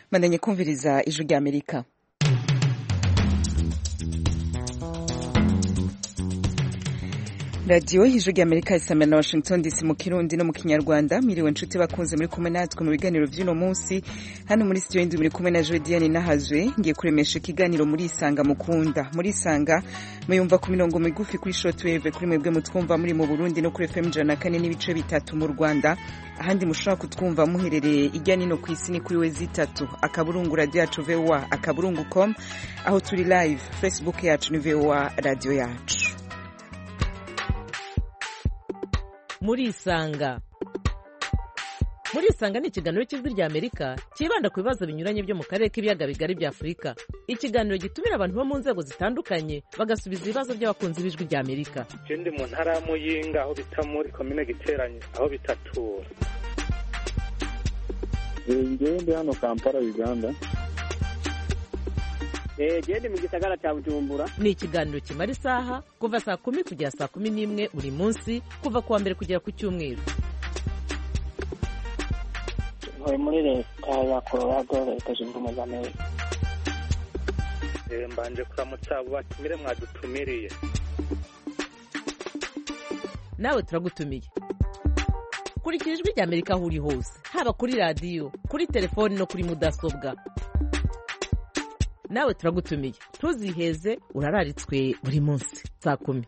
Mandanye kumviriza ijwi rya Amerika. Radio ijwi rya Amerika isamira na Washington DC mu Kirundi no mu Kinyarwanda. Miriwe nshuti bakunze muri kumwe natwe mu biganiro vy'uno munsi. Hano muri studio ndi muri kumwe na Jodiane Nahazwe ngiye kuremesha ikiganiro muri Isanga mukunda. Muri Isanga muyumva ku mirongo migufi kuri shortwave kuri mwebwe mutwumva muri mu Burundi no kuri FM 104 n'ibice bitatu mu Rwanda. Ahandi mushobora kutwumva muherereye ijya nino ku isi ni kuri wezi 3 akaburungu radio yacu VOA akaburungu.com, aho turi live Facebook yacu ni VOA radio yacu. Muri Isanga ni ikiganiro cy'ijwi rya Amerika kibanda ku bibazo binyuranye byo mu karere k'ibiyaga bigari bya Afurika. Ikiganiro gitumira abantu bo mu nzego zitandukanye bagasubiza ibibazo by'abakunzi b'ijwi rya Amerika. Ndi mu ntara ya Muyinga aho bita muri komine Giteranye aho bitatura. Ndi hano Kampala Uganda. Gende mu gisagara cya Bujumbura. Ni ikiganiro kimara isaha kuva saa 10 kugera saa 11 buri munsi kuva kuwa mbere kugera ku cyumweru. Muri leta ya Colorado leta zunze ubumwe za Amerika. Mbanje kuramutsa abo batumire mwadutumiriye. Nawe turagutumiye. Kurikira ijwi rya Amerika aho uri hose, haba kuri radio, kuri telefone no kuri mudasobwa. Nawe turagutumiye. Ntuziheze urararitswe buri munsi saa 10.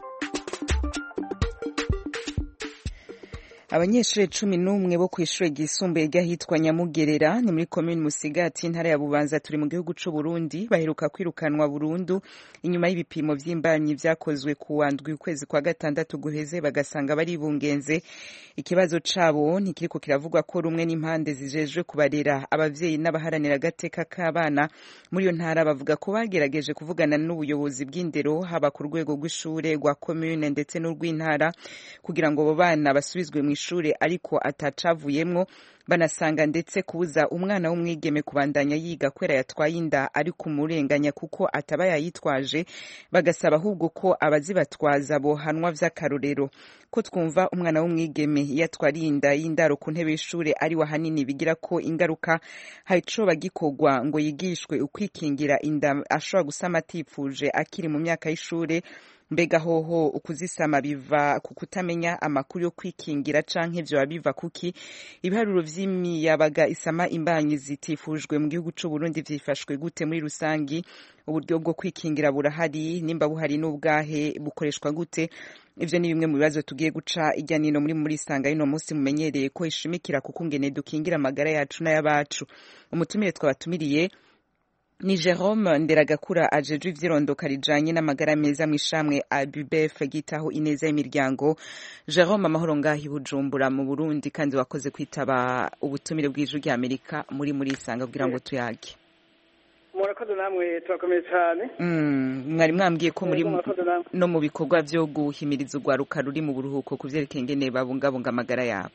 Abanyeshuri 11 bo kw'ishure ryisumbuye ry'ahitwa Nyamugerera ni muri commune Musigati intara ya Bubanza turi mu gihugu c'u Burundi baheruka kwirukanwa burundu inyuma y'ibipimo vy'imbanyi vyakozwe ku wandwi ukwezi kwa gatandatu guheze bagasanga bari bungenze. Ikibazo cabo ntikiriko kiravugwa ko rumwe n'impande zijejwe kubarera abavyeyi n'abaharanira agateka k'abana muri iyo ntara bavuga ko bagerageje kuvugana n'ubuyobozi bw'indero haba ku rwego rw'ishure rwa commune ndetse n'urw'intara kugira ngo abo bana basubizwe mu ishure ariko atacavuyemwo, banasanga ndetse kubuza umwana w'umwigeme kubandanya yiga kwera yatwaye inda ari kumurenganya kuko ataba yayitwaje, bagasaba ahubwo ko abazibatwaza bohanwa vy'akarorero. Ko twumva umwana w'umwigeme yatwariye inda y'indaro ku ntebe y'ishure ari wahanini bigira ko ingaruka haico bagikogwa ngo yigishwe ukwikingira inda ashobora gusama atifuje akiri mu myaka y'ishure. Mbega hoho ukuzisama biva kukutamenya amakuru yo kwikingira canke vyo biva kuki? Ibiharuro vy'imiyabaga isama imbanyi zitifujwe mu gihugu c'u Burundi vyifashwe gute muri rusangi? Uburyo bwo kwikingira burahari, nimba buhari n'ubwahe bukoreshwa gute? Ivyo ni bimwe mu bibazo tugiye guca ijya nino muri Isanga y'ino munsi mumenyereye ko ishimikira kukungene dukingira amagara yacu n'ayabacu. Umutumire twabatumiriye ni Jerome Nderagakura ajejwe ivyirondoka rijanye n'amagara meza mw'ishamwe ABUBF gitaho ineza y'imiryango. Jerome, amahoro ngahi Bujumbura mu Burundi kandi wakoze kwitaba ubutumire bw'ijwi rya Amerika muri Isanga kugira ngo tuyage. Murakoze namwe turakomeye cyane. Mwari mwambwiye ko muri no mu bikorwa vyo guhimiriza urwaruka ruri mu buruhuko kuvyerekeye ingene babungabunga amagara yabo.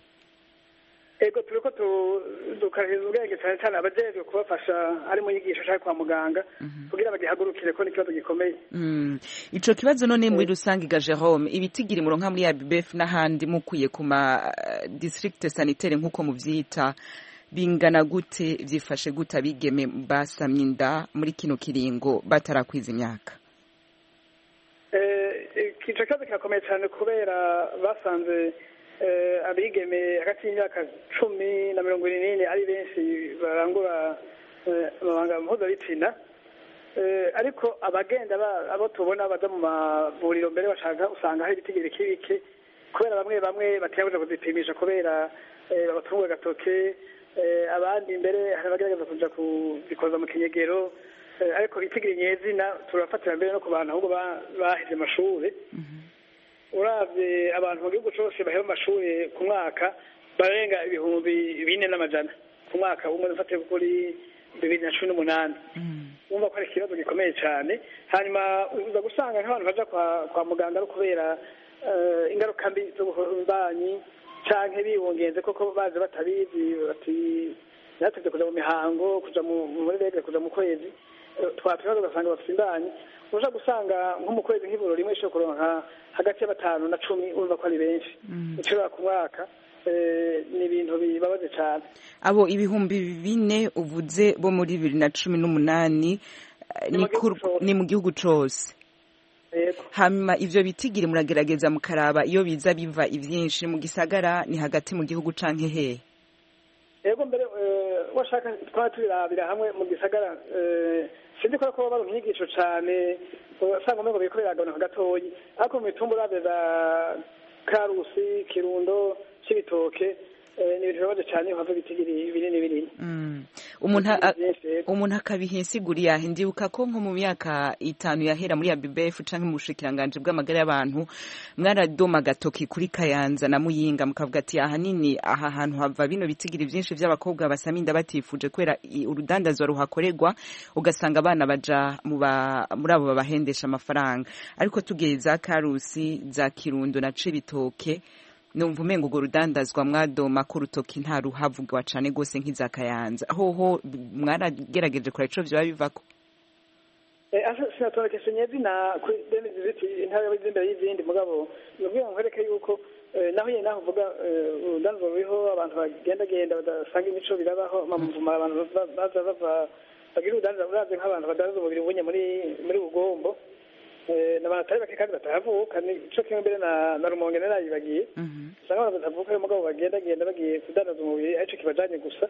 Ego turiko dukariza ubwenge cyane cyane abajejwe kubafasha ari mu nyigisho cyangwa kwa muganga kugira bagihagurukire ko n'ikibazo gikomeye. Ico kibazo none muri rusangi ga Jerome ibitigiri muronka muri ABUBF n'ahandi mukuye ku ma district sanitaire nkuko muvyita bingana gute, vyifashe gute abigeme basamye inda muri kino kiringo batarakwiza imyaka? Ico kibazo kirakomeye cyane kubera basanze abigeme hagati y'imyaka 10 na 24 ari benshi barangura amabanga mpuzabitsina, ariko abagenda abo tubona baza mu mavuriro mbere bashaka usanga hari ibitigiri kibike kubera bamwe batiyabuza kuzipimisha kubera babatunga gatoke, abandi mbere hari abagerageza kuja kubikoza mu kinyegero, ariko itigiri nyezina turafatira mbere no ku bantu ahubwo baheze amashuri. Uravye abantu mu gihugu cyose bahera amashuri ku mwaka barenga 4,400 ku mwaka umwe ufate kuri 2018. Umva ko ari ikibazo gikomeye cyane. Hanyuma uza gusanga nk'abantu baja kwa muganga ari kubera ingaruka mbi zo guhumbanyi canke bibungenze koko baje batabizi bati nateze kuja mu mihango kuja muri rege kuja mu kwezi twapima ugasanga bafite imbanyi. Uja gusanga nko mu kwezi nk'iburo rimwe ishobora kuronka hagati ya 5 na 10 urumva ko ari benshi. Ucira ku mwaka ni ibintu bibabaje cyane. Abo ibihumbi 4 uvuze bo muri 2018 ni mu gihugu cose. Hama ivyo bitigiri muragerageza mukaraba iyo biza biva ivyinshi mu gisagara ni hagati mu gihugu canke hehe? Yego mbere washaka twatubirabira hamwe mu gisagara sindi ko baba inyigisho cyane usanga ngo bikorera gano gatoyi ariko mu mitumba urabeza Karusi Kirundo Cibitoke ni ibintu bibabaje cyane hava bitigiri binini. Umuntu akabihinsiguri yahindibuka ko nko mu myaka 5 yahera muri ABBF canke mu bushikiranganje bw'amagara y'abantu mwaradoma gatoki kuri Kayanza na Muyinga mukavuga ati ahanini aha hantu hava bino bitigiri byinshi by'abakobwa basaminda batifuje kwera urudandazwa ruhakorerwa ugasanga abana baja muri abo babahendesha amafaranga ariko tugeza Karusi za Kirundo na Cibitoke numva umengo urwo rudandazwa mwadoma ko urutoki nta ruhavugwa cane gose nk'iza Kayanza hoho mwaragerageje kora ico vyo bivako sinatore kesenyezi na kuri intara y'imbere y'izindi mugabo nubwo nkwereke yuko naho yene naho vuga urudandazwa ruriho abantu bagenda badasanga imico birabaho mamuvuma abantu baza bava bagira urudandazwa uraze nk'abantu badandaza umubiri ubunye muri Bugombo n'abantu atari bake kandi batahavuka nico kimwe mbere na Rumonge narayibagiye usanga abantu batavuka mugabo bagenda bagiye kudandaza umubiri arico kibajanye gusa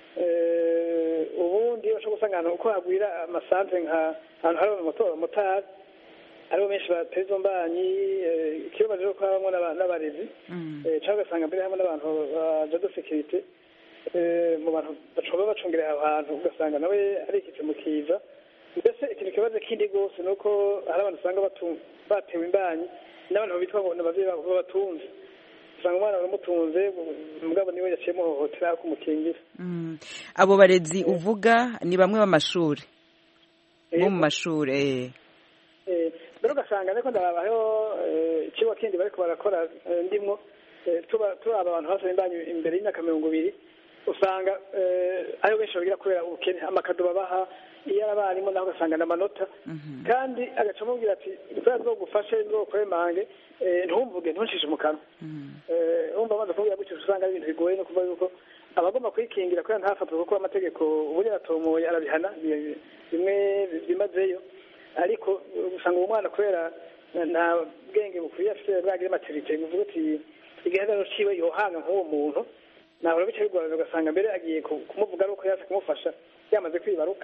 ubundi bashobora gusanga uko hagwira amasantre ahantu hari motari aribo benshi bateza izo mbanyi ikibazo rero ko habamo n'abarezi cyangwa ugasanga mbere hamwe n'abantu baja de sécurité mu bantu bashobora bacungira aho hantu ugasanga nawe arikitse mu kiza mbese ikintu kibazo kindi gose nuko hari abantu usanga batewe imbanyi n'abantu bitwa ngo n'abavyeyi babo batunze usanga umwana baramutunze mugabo niwe yaciye muhohotera kumukingira. Abo barezi uvuga ni bamwe b'amashuri bo mu mashuri rero ugasanga ariko ndababaho ikigo kindi bariko barakora ndimwo turaba abantu basaba imbanyi imbere y'imyaka 20 usanga ayo benshi bagira kubera ubukene amakado babaha iyo arabarimo naho ugasanga n'amanota kandi agaca amubwira ati nzogufashe nzokwemange ntumvuge ntuncishe mu kanwa umva amaze kuvuga gutyo usanga ari ibintu bigoye no kuvuga yuko abagomba kwikingira kubera ntafatwe kuko amategeko ubu yaratomoye arabihana bimwe bimazeyo ariko usanga uwo mwana kubera nta bwenge bukwiye afite bwagira maturite bivuga ati igihagararo ciwe yohanga nk'uwo muntu nahora bica bigorana ugasanga mbere agiye kumuvuga ari uko yaza kumufasha yamaze kwibaruka.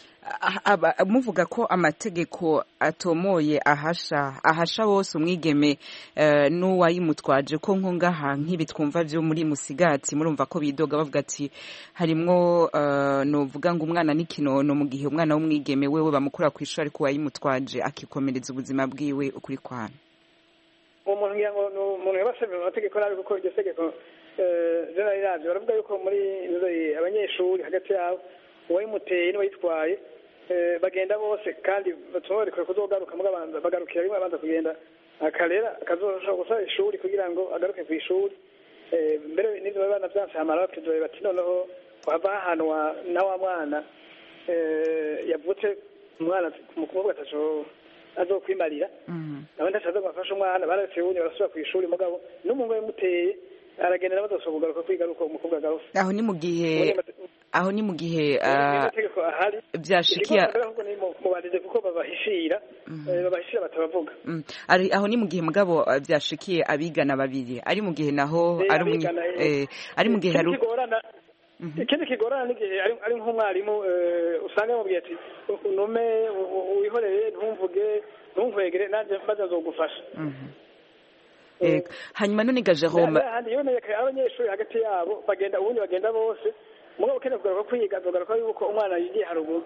Muvuga ko amategeko atomoye ahasha bose umwigeme n'uwayimutwaje ko nko ngaha nk'ibi twumva byo muri Musigati murumva ko bidoga bavuga ati harimwo novuga ngo umwana n'ikinono mu gihe umwana w'umwigeme wewe bamukura ku ishuri ariko wayimutwaje akikomereza ubuzima bwiwe ukuri kwana umuntu ngira ngo umuntu yabasabye amategeko nabi kuko iryo tegeko zirayiraje baravuga yuko muri abanyeshuri hagati yabo uwayimuteye n'uwayitwaye bagenda bose kandi batumoreka kuzogaruka mugabanza bagarukira rimwe abanza kugenda akarera akazoshobora gusaba ishuri kugira ngo agaruke ku ishuri mbere n'ibyo bana byanse hamara batidoye bati noneho wava ahantu na wa mwana yavutse umwana umukobwa ataco azokwimarira nawe ndashaza gufasha umwana baretse bunye barasubira ku ishuri mugabo n'umuntu yamuteye aragendera bazosoba kugaruka kwigaruka umukobwa agaruka aho ni mu gihe byashikiye mubarije kuko babahishira batabavuga aho ni mu gihe mugabo byashikiye abigana babiri ari mu gihe naho ari mu gihe hari ikindi kigorana n'igihe ari nk'umwarimu usanga yamubwiye ati unume wihoreye ntumvuge ntunkwegere nanjye bazazogufasha hanyuma none ga Jerome abanyeshuri hagati yabo ubundi bagenda bose mugabo ukeneye kugaruka kwiga azogaruka yuko umwana yigiye haruguru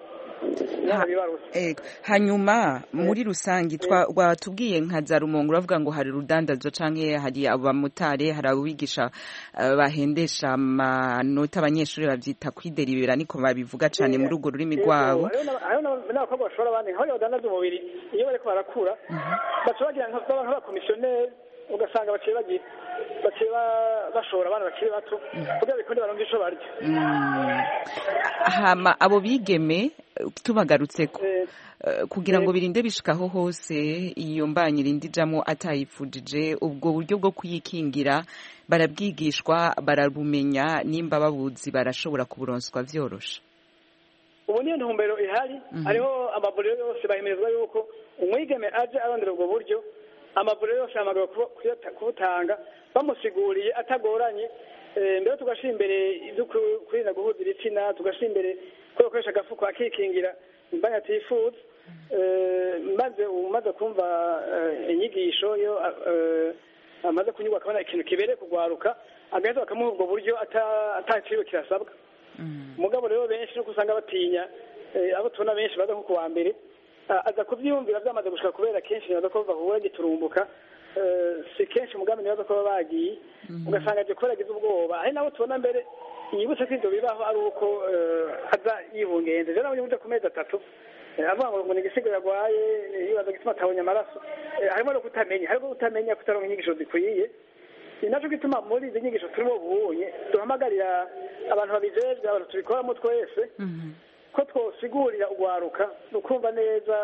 hanyuma muri rusangi watubwiye nka za Rumonge uravuga ngo hari rudandazo canke hari abamotari hari abigisha bahendesha amanota abanyeshuri bavyita kwideribera niko babivuga cane muri urwo rurimi rwabo ayo n'abakobwa bashobora abandi nkaho badandaza umubiri iyo bariko barakura baca bagira nk'abakomisiyoneri ugasanga baciye bashora abana bakiri bato kugira bikunde baronke ico barya hama abo bigeme tubagarutseko kugira ngo birinde bishikaho hose iyo mbanyi irinde ijamo atayifujije ubwo buryo bwo kuyikingira barabwigishwa barabumenya nimba babuzi barashobora kuburonswa vyorosha. Ubu niyo ntumbero ihari hariho amavuriro yose bahimirizwa yuko umwigeme aje arondera ubwo buryo amavuriro yose amagabo kubutanga bamusiguriye atagoranye mbere tugashira imbere ibyo kwirinda guhuza ibitsina tugashira imbere ko gukoresha agafuko akikingira imbanya atifuza maze umaze kumva inyigisho yo amaze kunyurwa akabona ikintu kibere kugwaruka agaheza bakamuha ubwo buryo ataciwe kirasabwa. Umugabo rero benshi no kusanga batinya abo tubona benshi baza nko kuwa mbere aza kubyiyumvira byamaze gushika kubera kenshi nibaza ko bahura giturumbuka si kenshi umugambi nibaza ko bagiye ugasanga aje kubera agize ubwoba ari nabo tubona mbere yibutse ko ibyo bibaho ari uko aza yibungenze rero nabonye ku mezi 3 avuga ngo ni igisigo yagwaye yibaza gituma atabonye amaraso harimo no kutamenya kutaronka inyigisho zikwiye ni nacyo gituma muri izi nyigisho turimo ubunye duhamagarira abantu babijejwe abantu tubikoramo twese ko twosigurira ugwaruka ukumva neza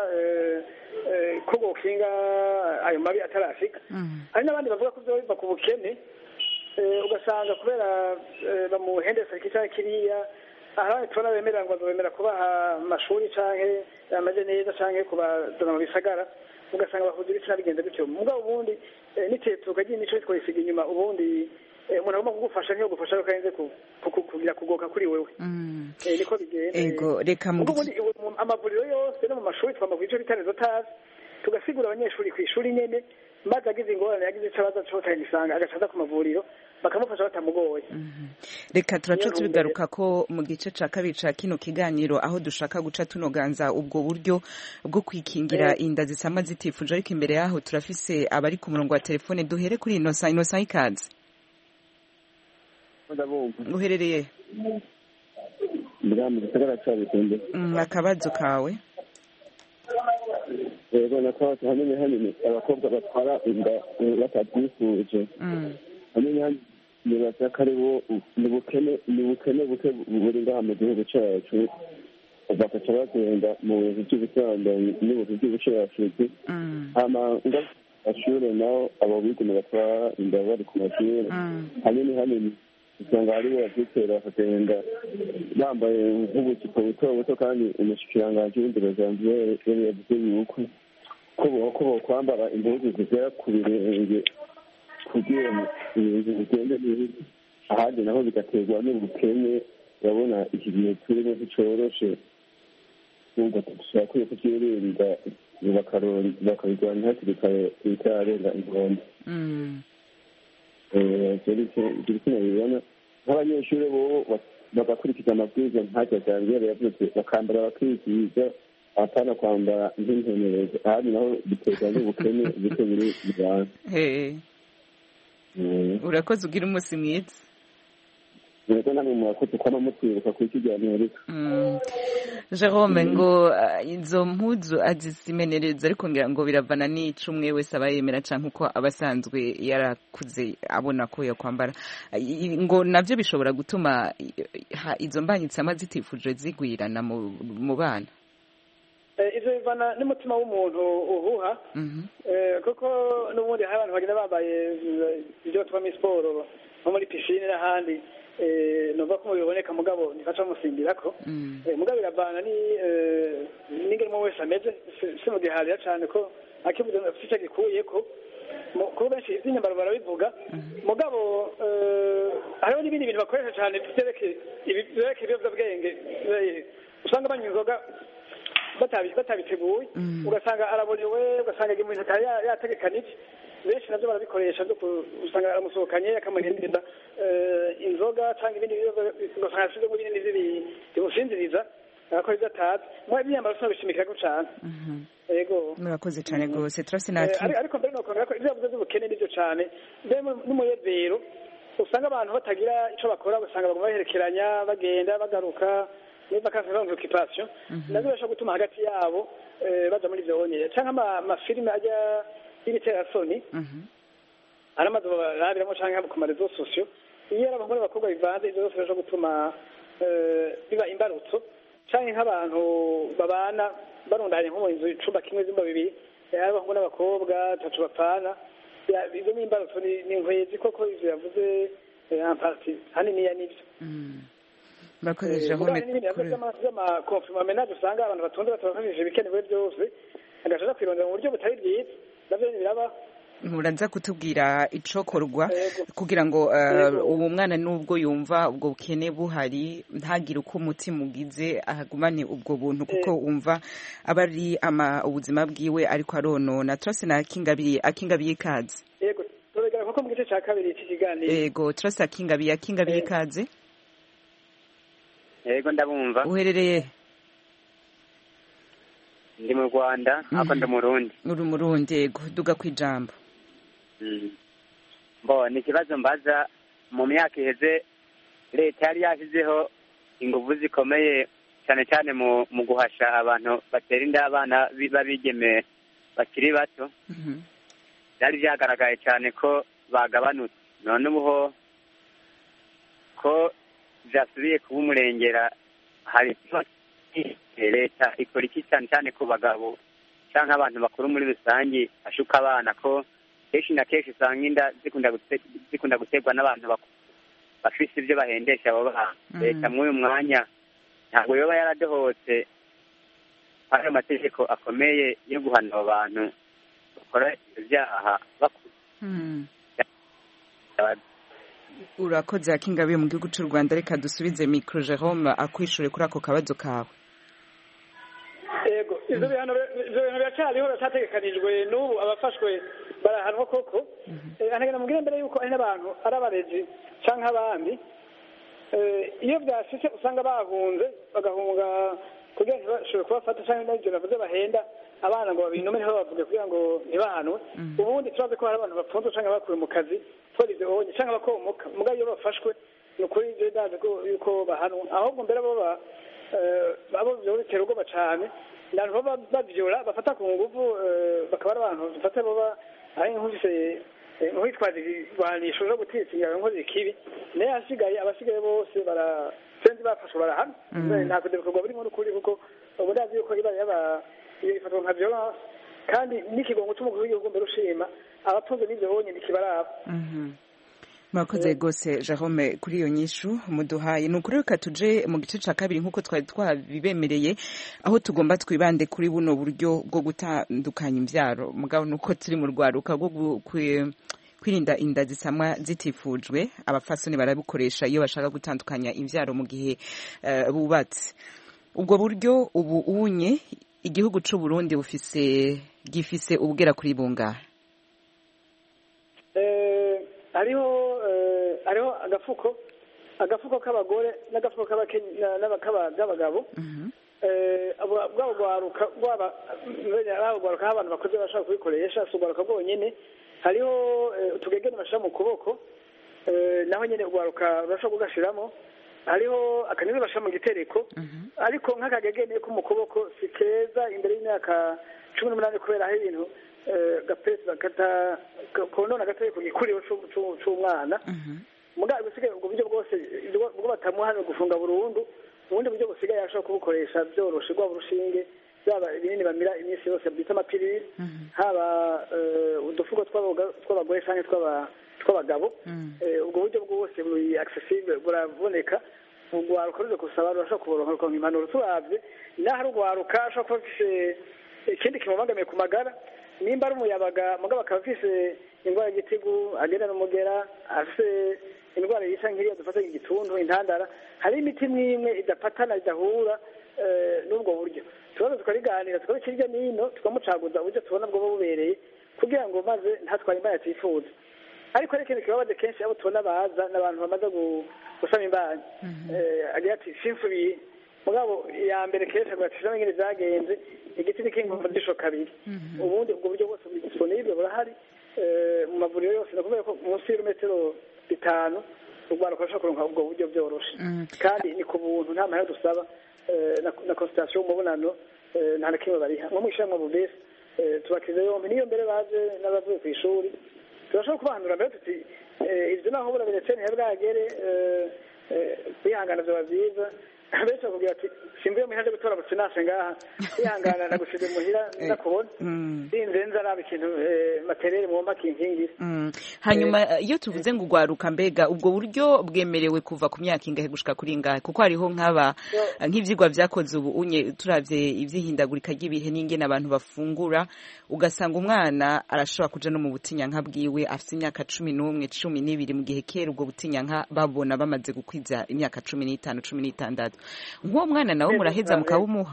ko gokinga ayo mabi atarashika. Hari n'abandi bavuga ko biva ku bukene ugasanga kubera bamuhendesa ikicara kiriya aha tubona bemera ngo bemera kubaha amashuri canke amaje neza canke kubazana mu bisagara ugasanga bahuza ibitsina bigenda bityo mugabo ubundi nitetuka ry'imico twisiga inyuma ubundi umuntu agomba kugufasha niyo gufasha ukayenze kugira kugoka kuri wewe niko bigenda. Ego reka ubundi amavuriro yose no mu mashuri twamavuriro bitarezo tazi tugasigura abanyeshuri ku ishuri nyene maze agize ingorane yagize icabazo cyo gisanga agacaza ku mavuriro bakamufasha batamugoye. Reka turaco tubigaruka ko mu gice ca kabiri ca kino kiganiro aho dushaka guca tunoganza ubwo buryo bwo kwikingira inda zisama zitifuje ariko imbere yaho turafise abari ku murongo wa telefone duhere kuri Innocent ikaze. Uherereye mu gisagara ca Bikunde. Akabazo kawe. Yego nakora hanini abakobwa batwara inda batabyifuje. Hanini nibaza ko ari bo ni ubukene buke buri ngaha mu gihugu cyacu bagaca bagenda mu bintu by'ubusambanyi n'ibintu by'ubushurashuzi amashuri naho abo bigeme batwara inda bari ku mashuri hanini usanga haribo bazitera bakagenda bambaye nk'ubukipo buto buto kandi umushikiranganji w'indero zanziye yari yavuze yuko ko bokwambara impuzu zigera ku birenge kugira ngo ibintu bigende neza ahandi naho bigaterwa n'ubukene urabona iki gihe turimo nticoroshe nubwo dushakwiye kuvyirinda bakabirwanya hakiri kare bitararenga inkombe. Kino bibona nk'abanyeshuri bobo bagakurikiza amabwiriza ntacyo vyangere yavuze bakambara bakiziga apana kwambara nk'intenereza ahandi naho biterwa n'ubukene buke buri bijana. Urakoze ugira umunsi mwiza. Yego namwe murakoze kwama mutwibuka ku kiganiro. Jerome ngo izo mpuzu azisimenereza ariko ngira ngo biravana n'icumwe wese abayemera canke uko abasanzwe yarakuze abona ko yo kwambara ngo navyo bishobora gutuma izo mbanyitsama zitifuje zigwirana mu bana. Ivyo bivana n'umutima w'umuntu uhuha kuko n'ubundi hari abantu bagenda bambaye ibyo twama siporo nko muri piscine n'ahandi numva ko biboneka mugabo nifaca musimbirako mugabo biravana n'ingene wese ameze si mu giharira cane ko akivuze afite gikuyeko kuko benshi ivy'inyambaro barabivuga mugabo hariho n'ibindi bintu bakoresha cane vyerekeye ibiyovyabwenge usanga banywa inzoga batabiteguye ugasanga arabonewe ugasanga imuntu atari yategekanije benshi navyo barabikoresha byo usanga aramusohokanye akamuhendera inzoga cyangwa ibindi ugasanga asizemo ibindi bimusinziriza akora ibyo atazi mwa ibyambaro sinabishimikira cyane. Yego murakoze cyane rwose turase ariko mbere no kongera ko ibyo yavuze by'ubukene nivyo cyane mbere n'umuyevero usanga abantu batagira ico bakora ugasanga baguma baherekeranya bagenda bagaruka niba kazi no occupation navyo bashobora gutuma hagati yabo baza muri ivyo bonyeye cyangwa amafilime ajya y'ibiterasoni aramaze barabiramo cyangwa ku marezo sosio iyo abagore bakobwa bivanze ivyo byose bishobora gutuma biba imbarutso canke nk'abantu babana barundanye nko mu nzu icumba kimwe zimba bibiri abahungu n'abakobwa tacu bapfana izo n'imbarutso ni nkwezi koko ivyo yavuze amparti haniniya nivyo murakoze Jerome vy'amakonfirma menage usanga abantu batonze batabafashije ibikenewe byose agashaka kwirondera mu buryo butari bwiza navyo biraba muraza kutubwira icokorwa kugira ngo uwo mwana nubwo yumva ubwo bukene buhari ntagire uko umutima ugize ahagumane ubwo buntu kuko wumva aba ari ubuzima bwiwe ariko aronona turase na akingabiye kaze yego turagera koko mu gice ca kabiri cy'ikiganiro yego turase akingabiye kaze yego ndabumva uherereye ndi mu Rwanda ako ndi Murundi uri Murundi yego duga kwijambo ni ikibazo mbaza mu myaka iheze leta yari yashyizeho ingufu zikomeye cyane cyane mu guhasha abantu batera inda abana b'abigeme bakiri bato byari byagaragaye cyane ko bagabanutse none ubu ko byasubiye kuba umurengera hari leta ikora iki cyane cyane ku bagabo cyangwa abantu bakuru muri rusange ashuka abana ko kenshi na kenshi usanga inda zikunda guterwa n'abantu bafise ibyo bahendesha abo bana leta muri uyu mwanya ntabwo yoba yaradohotse ayo mategeko akomeye yo guhana abo bantu bakora ibyaha bakuru urakoze akingabiye mu gihugu cy'u Rwanda reka dusubize micro Jerome akwishure kuri ako kabazo kawe yego ivyo bintu biracyariho birategekanijwe n'ubu abafashwe barahanwa koko anagenda mubwire mbere yuko ari n'abantu ari abarezi canke abandi iyo byashitse usanga bahunze bagahunga kugira ngo bashobore kubafata canke n'ivyo bavuze bahenda abana ngo babinome niho bavuge kugira ngo ntibahanwe ubundi turazi ko hari abantu bapfunzwe canke bakuwe mu kazi twarize onye canke bakomoka mugabo iyo bafashwe ni ukuri ivyo ndazi yuko bahanwa ahubwo mbere abo bitera ubwoba cane abantu baba bavyora bafata ku nguvu bakaba ari abantu bafata baba ari nk'ufise nk'uwitwaza igwanisho zo gutitsa ingabo nkozi ikibi naye abasigaye bose senzi bafashwe barahana ntabwo ibyo bikorwa birimo n'ukuri kuko ubu ndazi yuko iba iyo ifatwa nka violence kandi n'ikigongo c'umukuru w'igihugu mbere ushima abatunze n'ivyo bonye ntikibaraba murakoze rwose Jerome kuri iyo nyishu muduhaye ni ukuri reka tuje mu gice cya kabiri nk'uko twari twabibemereye aho tugomba twibande kuri buno buryo bwo gutandukanya imbyaro mugabo ni uko turi mu rwaruka rwo kwirinda inda zisamwa zitifujwe abafasoni barabukoresha iyo bashaka gutandukanya imbyaro mu gihe bubatse ubwo buryo ubu unye igihugu cy'u Burundi gifise ubugera kuri bungahe hariho agafuko k'abagore n'agafuko k'abagabo bwabo gwaruka aho abantu bakoze bashaka kubikoresha si ugwaruka bwonyene hariho utugegene bashira mu kuboko naho nyene ugwaruka urashobora kugashiramo hariho akanyuzi bashira mu gitereko ariko nk'akagegene ko mu kuboko si keza imbere y'imyaka 18 kubera aho ibintu gapesi konona gatoye ku gikuriro c'umwana mugabo bisigaye ubwo buryo bwose ubwo batamuhana gufunga burundu ubundi buryo busigaye ashobora kubukoresha byoroshe rwa burushinge byaba ibinini bamira iminsi yose byita amapiriri haba udufuko tw'abagore canke tw'abagabo ubwo buryo bwose buri accessible buraboneka ugwaruka ruze gusaba rurashobora kuboronka impanuro turavye naho ari ugwaruka ashobora kuba afise ikindi kimubangamiye ku magara nimba ari umuyabaga mugabo akaba afise indwara y'igitigu agenda n'umugera afise indwara yisa nk'iriya dufata igituntu intandara hari imiti mwimwe idapatana idahura n'ubwo buryo tubazo tukariganira tukabika hirya n'ino tukamucaguza uburyo tubona bwo bubereye kugira ngo maze ntatware imbanyi atifuza ariko ari ikintu kibabaje kenshi abo tubona baza n'abantu bamaze gusama imbanyi agira ati sinsubiye mugabo ya mbere kenshi agatishamo ingene vyagenze igiti n'ikingumva disho kabiri ubundi ubwo buryo bwose buri disponible burahari mu mavuriro yose nakubera ko munsi y'ibirometero 5 urwaruka rushobora kuronka ubwo buryo byoroshe kandi ni ku buntu nta mahera dusaba na consultation umubonano nta na kimwe bariha nko mw'ishamwe bubese tubakize yombi niyo mbere baje n'abavuye ku ishuri turashobora kubahanura mbere tuti ivyo naho bura biretse ntibwagere kwihangana vyoba vyiza benshi bakubwira ati simvuye muhira nje gutora businase ngaha ihangana nagusize muhira ndakubona sinze nzaraba ikintu materiel mwomba kinkingira. Hanyuma iyo tuvuze ngo ugwaruka mbega ubwo buryo bwemerewe kuva ku myaka ingahe gushika kuri ingahe kuko hariho nk'ivyigwa vyakoze ubu unye turavye ivyihindagurika ry'ibihe n'ingene abantu bafungura ugasanga umwana arashobora kuja no mu butinyanka bwiwe afite imyaka 11 12 mu gihe kera ubwo butinyanka babona bamaze gukwiza imyaka 15 16 nk'uwo mwana nawe muraheza mukabumuha.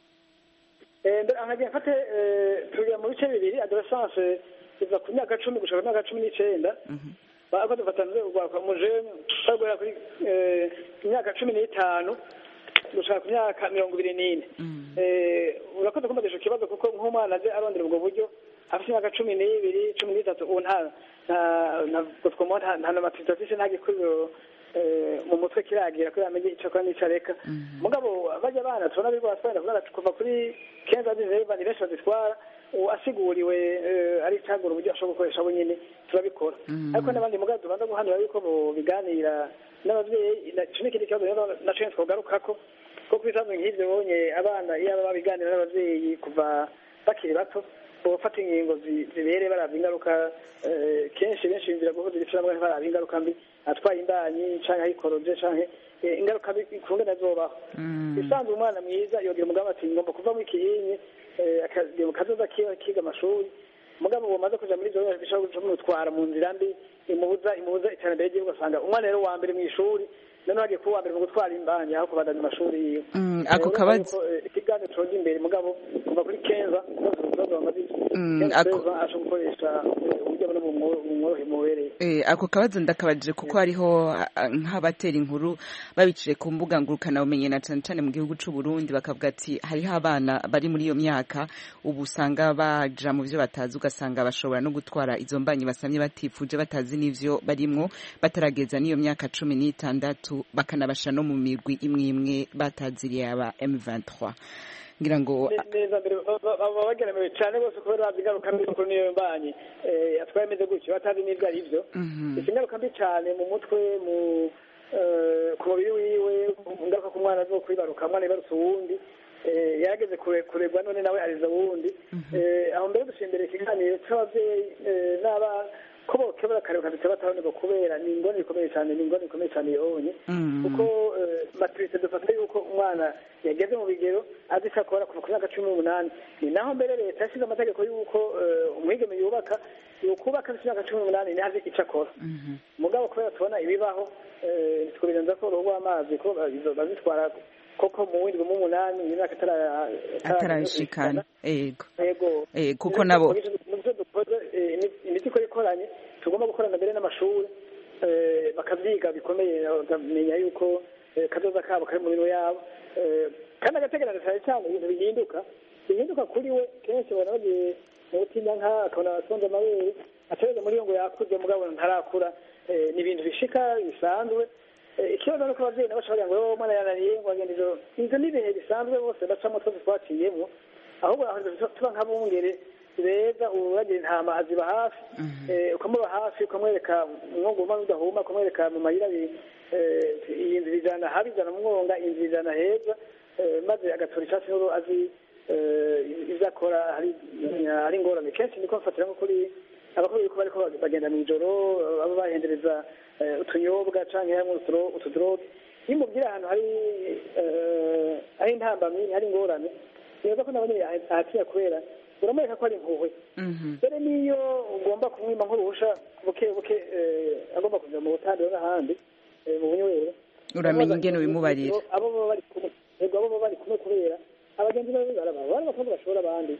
Angagiye mfate turiya mu bice bibiri adolescence kuva ku myaka 10 gushika ku myaka 19 bako dufatanze ugwaka muje bagora kuri imyaka 15 gushaka ku myaka 24 urakoze kumbadisha kibazo kuko nk'umwana aje arondera ubwo buryo afite imyaka 12 13 unta na gutwomora nta matitasiyo ntagikubyo mu mutwe kiragira ko yamenye ico kwa nicareka mugabo bajya bana tubona bigo batwara kuva kuri kenza zizeba ni benshi bazitwara asiguriwe ari cyagura uburyo ashobora gukoresha abo nyine turabikora ariko n'abandi mugabo tubanza guhanura yuko bo biganira n'abavyeyi cyo n'ikindi kibazo rero na chance kogarukako ko kwisanzwe nk'ivyo bonye abana iyo babiganira n'abavyeyi kuva bakiri bato bofata ingingo zibere baravye ingaruka kenshi benshi bimvira guhuza ibicuruzwa baravye ingaruka mbi atwaye imbanyi canke ayikoroje canke ingaruka bikunde nazobaho bisanzwe umwana mwiza yogira umugabo ati ngomba kuva mu kiyinyi akazoza kiga amashuri mugabo wamaze kuja muri zo bishobora kumutwara mu nzira mbi imubuza iterambere ry'igihugu ugasanga umwana rero wa mbere mu ishuri none wagiye kuba mbere mu gutwara imbanyi aho kubandanya amashuri yiwe ako kabazo ikiganiro coje imbere mugabo kuva kuri kenza ashobora gukoresha uburyo no mu mworohe mubereye ako kabazo ndakabajije kuko hariho nk'abatera inkuru babiciye ku mbuga ngurukana umenye na cane mu gihugu c'u Burundi bakavuga ati hariho abana bari muri iyo myaka ubu usanga baja mu byo batazi ugasanga bashobora no gutwara izo mbanyi basamye batifuje batazi n'ivyo barimwo batarageza n'iyo myaka 16 bakanabasha no mu mirwi imwe bataziriye aba M23 ngira ngo neza mbere bageremewe cyane bose kubera bazigaruka mbi ko niyo mbanyi atwemeze gutyo batazi n'ibyo ari byo ikingaruka mbi cyane mu mutwe mu ku mubiri wiwe ngaruka ku mwana zo kwibaruka mwana ibarutse uwundi yageze kuregwa none nawe ariza wundi aho mbere dushimbereye ikiganiro cy'abavyeyi n'abana ko bokebera kare bakazita bataboneka kubera ni ingone ikomeye cyane yonye kuko maturité dufata yuko umwana yageze mu bigero azishakora kuva ku myaka 18 ni naho mbere leta yashize amategeko yuko umwigeme yubaka yokubaka ku myaka 18 nazi icakora mugabo kubera tubona ibibaho twibirenza ko uruhu rw'amazi ko bazitwara koko mu windwi mu 8 imyaka atarashikana yego kuko nabo imiti ko ikoranye tugomba gukorana mbere n'amashuri bakavyiga bikomeye bakamenya yuko kazoza kabo kari mu bintu yabo kandi agategereza cyane ibintu bihinduka kuri we kenshi ubona bagiye mu butinyanka akabona asonze amabere atereza muri iyo ngo yakuze mugabo ntarakura ni ibintu bishika bisanzwe ikibazo nuko abavyeyi nabo bashobora ngo wowe mwana yananiye ngo agenda izo n'ibihe bisanzwe bose bacamo twose twaciyemo ahubwo tuba nk'abungere beza uragira intama aziba hafi ukamuba hafi ukamwereka umwongoma udahuma ukamwereka mu mayira iyi nzira ijana habi ijana mu mwonga inzira ijana heza maze agatora icatsi n'uru azi ivyo akora hari ingorane kenshi niko mfatira nko kuri abakuru yuko bariko bagenda mw'ijoro abo bahendereza utunyobwa canke hamwe utudroge iyo umubwira ahantu hari intambamyi hari ingorane nibaza ko nabone ahatinya kubera uramwereka ko ari impuhwe mbere niyo ugomba kumwima nk'uruhusha buke agomba kuja mu butandiro n'ahandi mu bunywero uramenya ingene ubimubarira abo baba bari kumwe kubera abagenzi bari bakunda bashobora abandi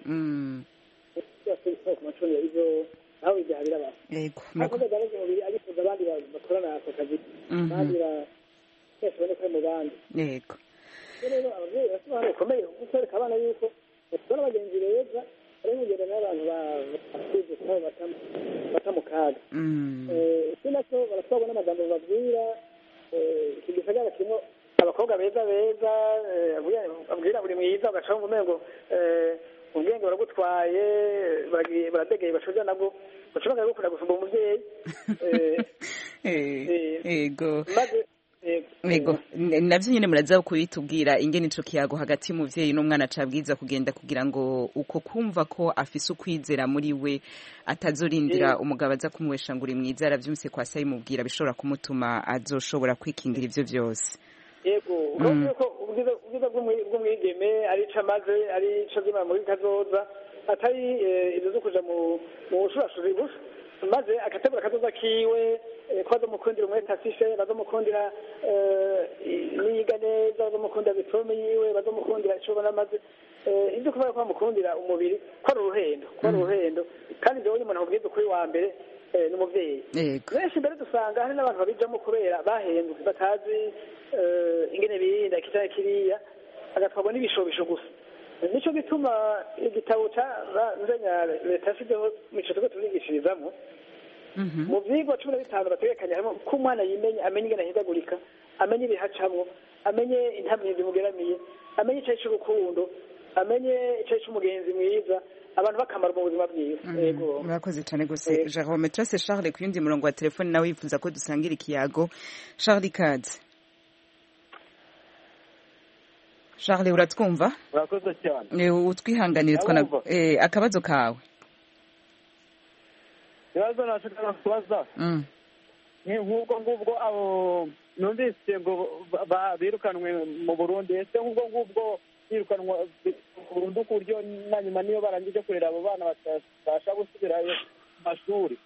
ku macunira ivyo aho bibyarira abantu yego akoze garaje mubiri agifuza abandi bakorana ako kazi kandi bashoboye mu bandi yego rero abavyeyi basobanura bikomeye kuko kwereka abana yuko batwara abagenzi beza ari kugenda n'abantu bakuze kandi bata mu kaga iki nacyo baratwabona n'amagambo babwira iki gisagara kirimo abakobwa beza abwira buri mwiza ugacaho ngo umengo ubwenge baragutwaye baradegeye bashoja nabwo bashobora gukunda gusumba umuvyeyi yego Yego navyo nyene muraza kubitubwira ingene ico kiyago hagati y'umuvyeyi n'umwana cabwiza kugenda kugira ngo uko kumva ko afise ukwizera muri we atazorindira umugabo aza kumuwesha ngo uri mwiza aravyumse kwa sayi mubwira bishobora kumutuma azoshobora kwikingira ivyo vyose. Yego uko ubwiza bw'umwigeme arico amaze arico zima muri kazoza atari ivyo zo kuja mu bushurashuri gusa maze akategura akazoza kiwe ko bazomukundira umwete afishe bazomukundira niga neza bazomukundira diplome yiwe bazomukundira ico bona maze ivyo kuvuga ko bamukundira umubiri ko ari uruhendo kandi ivyo umuntu abwiza kuri wa mbere n'umuvyeyi benshi mbere dusanga hari n'abantu babijamo kubera bahenzwe batazi ingene birinda ikitaya kiriya agatwagwa n'ibishobisho gusa nico gituma igitabo ca leta yashizeho mico tuko turigishirizamo mu vyigwa 15 bategekanya harimo ko umwana amenye ingene ahindagurika amenye ibihacamwo amenye intamye zimugeramiye amenye icayi c'urukundo amenye icayi c'umugenzi mwiza abantu bakamara mu buzima bwiwe. Yego murakoze cyane gose Jerome. Trace Charles ku yundi murongo wa telefone nawe yifuza ko dusangira ikiyago. Charles Kads, Charles uratwumva? Urakoze cyane. Utwihanganire akabazo kawe. Yazo nashaka kubaza. Ni ngubwo abo numvise ngo birukanwe mu Burundi ese ngubwo birukanwa Burundi ku buryo na nyuma niyo barangije kurera abo bana batabasha gusubirayo mashuri.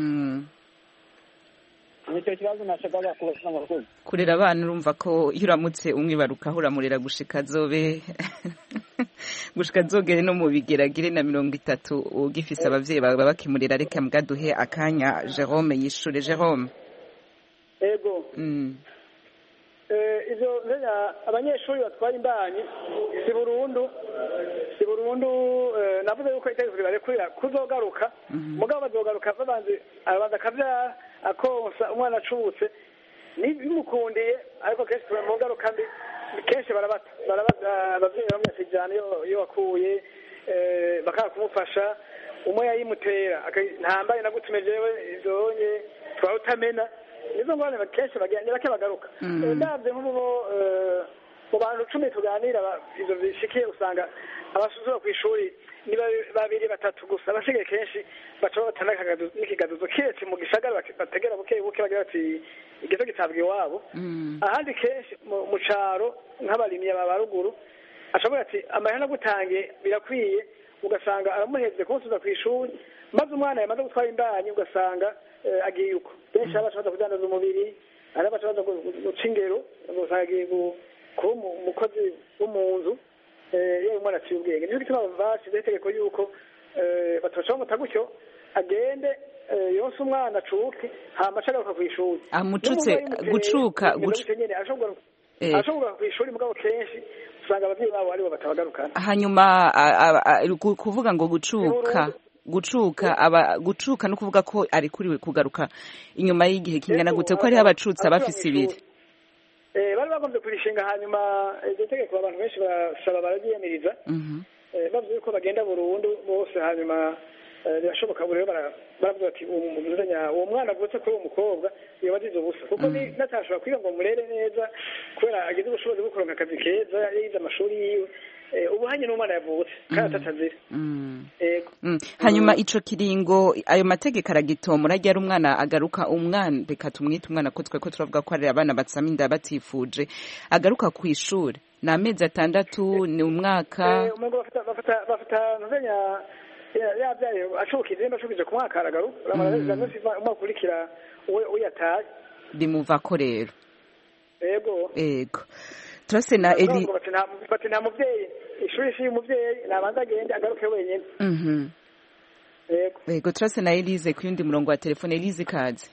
Nicyo kibazo nashaka kubaza amakuru. Kurera abana urumva ko iyo uramutse umwibaruka uramurera gushika zobe gushika zogere no mu bigeragire na 30 ugifise abavyeyi baba bakimurira. Reka mgaduhe akanya Jerome yishure. Jerome. Ego ivyo abanyeshuri batwara imbanyi si Burundu navuze yuko itegeko ribarekurira kuzogaruka mugabo bazogaruka abanza akavyara akonsa umwana acutse nibimukundiye ariko kenshi turamugaruka mbi kenshi barabata abavyeyi bamwe asijana iyo wakuye bakaka kumufasha umwe yayimutera ntambaye nagutume jewe izonye twawutamena nizo ngwane kenshi bagenda bake bagaruka ndavye nk'ubu mu bantu 10 tuganira ivyo bishikiye usanga abasuzura ku ishuri ni babiri batatu gusa abashige kenshi baca batandaka n'ikigaduzo kiretse mu gisagara bategera buke bagira bati igizo gitabwe iwabo ahandi kenshi mu caro nk'abarimye babaruguru ashobora ati amahana gutange birakwiye ugasanga aramuheze kunsuza ku ishuri maze umwana yamaze gutwara imbanyi ugasanga agiye uko benshi abashobora kudandaza umubiri ari abashobora guca ingero ugasanga agiye kuba umukozi wo mu nzu yewe umwana aciye ubwenge nicyo gituma basizeho itegeko yuko batashobora muta gutyo agende yonse umwana acuke hama aca agaruka kw'ishuri amucutse gucuka ashobora ku ishuri mugabo kenshi usanga abavyeyi babo aribo batabagarukana hanyuma kuvuga ngo gucuka no kuvuga ko ari kuriwe kugaruka inyuma y'igihe kingana gute ko ari abacutse abafise ibiri bari bagombye kurishinga hanyuma iryo tegeko abantu benshi basaba bararyiyamiriza bavuze yuko bagenda burundu bose hanyuma birashoboka buri baravuga bati uwo mwana avutse kuri uwo mukobwa yoba azize ubusa kuko natashobora kwiga ngo murere neza kubera agize ubushobozi bwo kuronka akazi keza yize amashuri yiwe ubuhanye n'umwana yavutse kandi atatazira hanyuma ico kiringo ayo mategeko aragitomora ryari umwana agaruka umwana reka tumwite umwana ko tweko turavuga ko ari abana batsama inda batifuje agaruka ku ishuri ni amezi 6 ni umwaka bafata ntuzenya yabyaye acukije mbashukije ku mwaka aragaruka umwaka ukurikira uyataye bimuva ko rero ego turase na Eli bati nta muvyeyi ishuri shi umuvyeyi nabanza agende agaruke wenyene yego turase na Elise ku yundi murongo wa telefone. Elise kaze.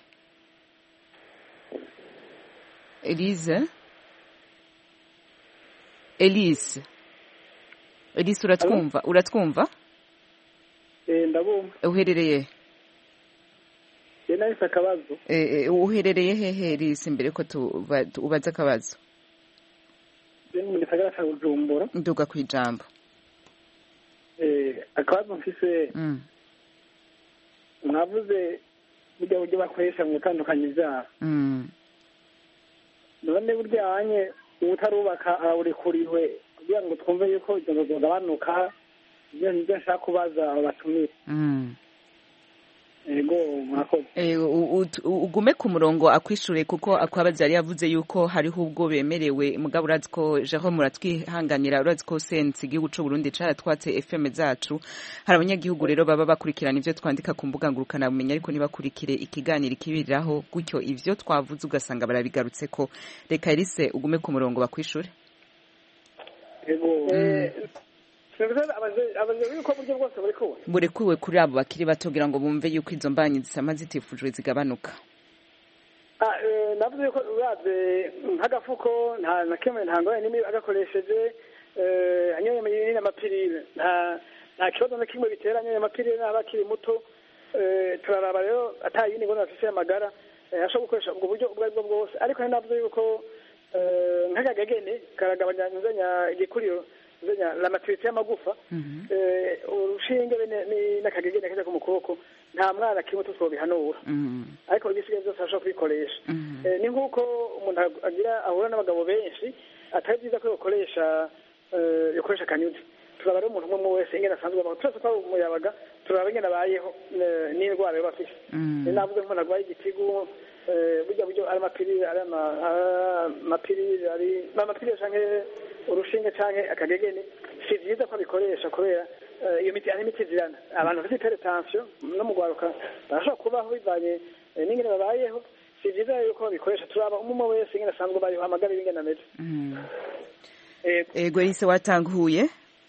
Elise uratwumva ndabumva uherereye nahise akabazo uherereye hehe Elise mbere ko ubaza akabazo mu gisagara cya Bujumbura nduga ku ijambo akabazo mfise mwavuze burya bakoresha mu gutandukanya ibyaha none buryanye ubutarubaka arawurekuriwe kugira ngo twumve yuko ibyo bigabanuka. Ibyo nibyo nshaka kubaza abatumire. Ego mwakoze. Ugume ku murongo akwishure kuko akwabaza yari yavuze yuko hariho ubwo bemerewe mugabo urazi ko Jerome muratwihanganira urazi ko sense igihugu c'u Burundi caratwatse FM zacu hari abanyagihugu rero baba bakurikirana ivyo twandika ku mbuga ngurukana bumenyi ariko nibakurikire ikiganiro kibiriraho gutyo ivyo twavuze ugasanga barabigarutse ko reka Elise ugume ku murongo bakwishure. Ego burekuwe kuri abo bakiri bato kugira ngo bumve yuko izo mbanyi zisama zitifujwe zigabanuka. navuze ko uravye nk'agafuko nta na kimwe nta ngorane n'imwe agakoresheje anyoye ibinini amapirine nta kibazo na kimwe bitera anyoye amapirine n'abakiri muto. Turaraba rero atayindi ngorane afise y'amagara ashobora gukoresha ubwo buryo ubwo aribwo bwose ariko navuze yuko nk'akagegene karagabanya igikuriro la maturité y'amagufa urushinge n'akagegene kaja ku mukoko nta mwana kimwe tuzobihanura ariko igisigaye byose ashobora kubikoresha. Ni nk'uko umuntu agira ahura n'abagabo benshi atari byiza ko yokoresha akanyuzi. Turaba rero umuntu umwe wese ingene asanzwe abaho twese twaba umuyabaga turaba ingene abayeho n'indwara yo bafise. Navuze nk'umuntu arwaye igitigu burya ari amapirire canke urushinge canke akagegene si vyiza ko abikoresha kubera iyo miti ari imiti zirana. Abantu bafite hypertension no mu gwaruka barashobora kubaho bivanye n'ingene babayeho. Si vyiza yuko babikoresha turaba umwe wese ingene asanzwe abayeho amagara y'ingene ameze. Ego Elise watanguye.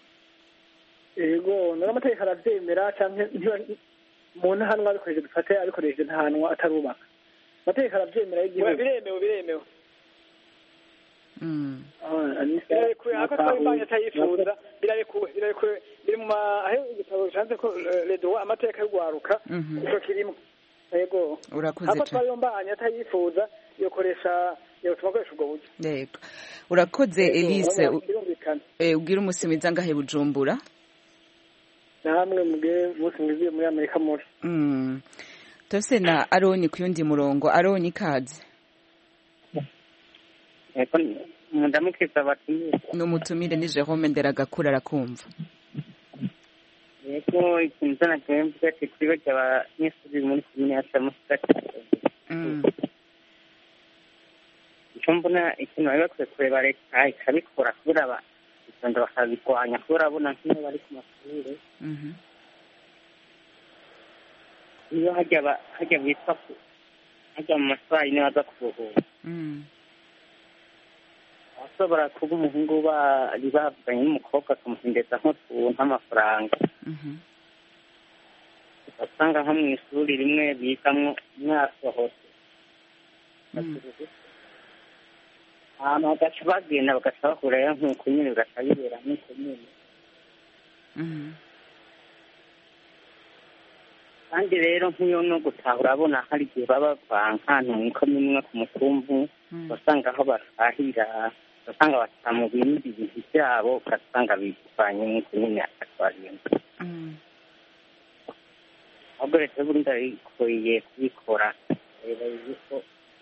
Ego n'amategeko aravyemera canke umuntu ahanwa abikoresheje dufate abikoresheje ntahanwa atarubaka amategeko aravyemera y'igihugu biremewe atayifuza birarekuwe biri mu aho igitabo canditse ko le droit amategeko y'ugwaruka ico kirimo. Ego urakoze cyane twayombanye atayifuza yokoresha yotuma akoresha ubwo buryo. Yego urakoze Elise ubwira umusimiza ngahe Bujumbura namwe muge musi mwiziye muri Amerika muri. Tose na Aroni ku yundi murongo. Aroni kaze. Ndamukiriza abatumire. N'umutumire ni Jerome Nderagakura arakumva. Yego ikintu nakembe kikiba cy'abanyeshuri muri komine ya Musaka. Icyo mbona ikintu bari bakwiye kureba leta ikabikora kubera kandi bakabirwanya kubera abona nk'iyo bari ku mashuri. Iyo hajya bitwa hajya mu masaha yine baza kuruhuka. Ashobora kuba umuhungu bari bavuganye n'umukobwa akamuhindeza nk'utuntu amafaranga. Ugasanga nko mu ishuri rimwe bigamwo mwasohotse. Ahantu bagaca bagenda bagaca bahurira nk'uko nyine bigaca bibera nk'uko nyine. Kandi rero nk'iyo no gutaha urabona hari igihe baba nk'ahantu mu komine ku mutumbu basanga aho batahira basanga bataha mu bindi bintu byabo ugasanga bivanye nk'uko nyine akatwariyemo. Ahubwo leta y'Uburundi arikwiye kubikora rero yuko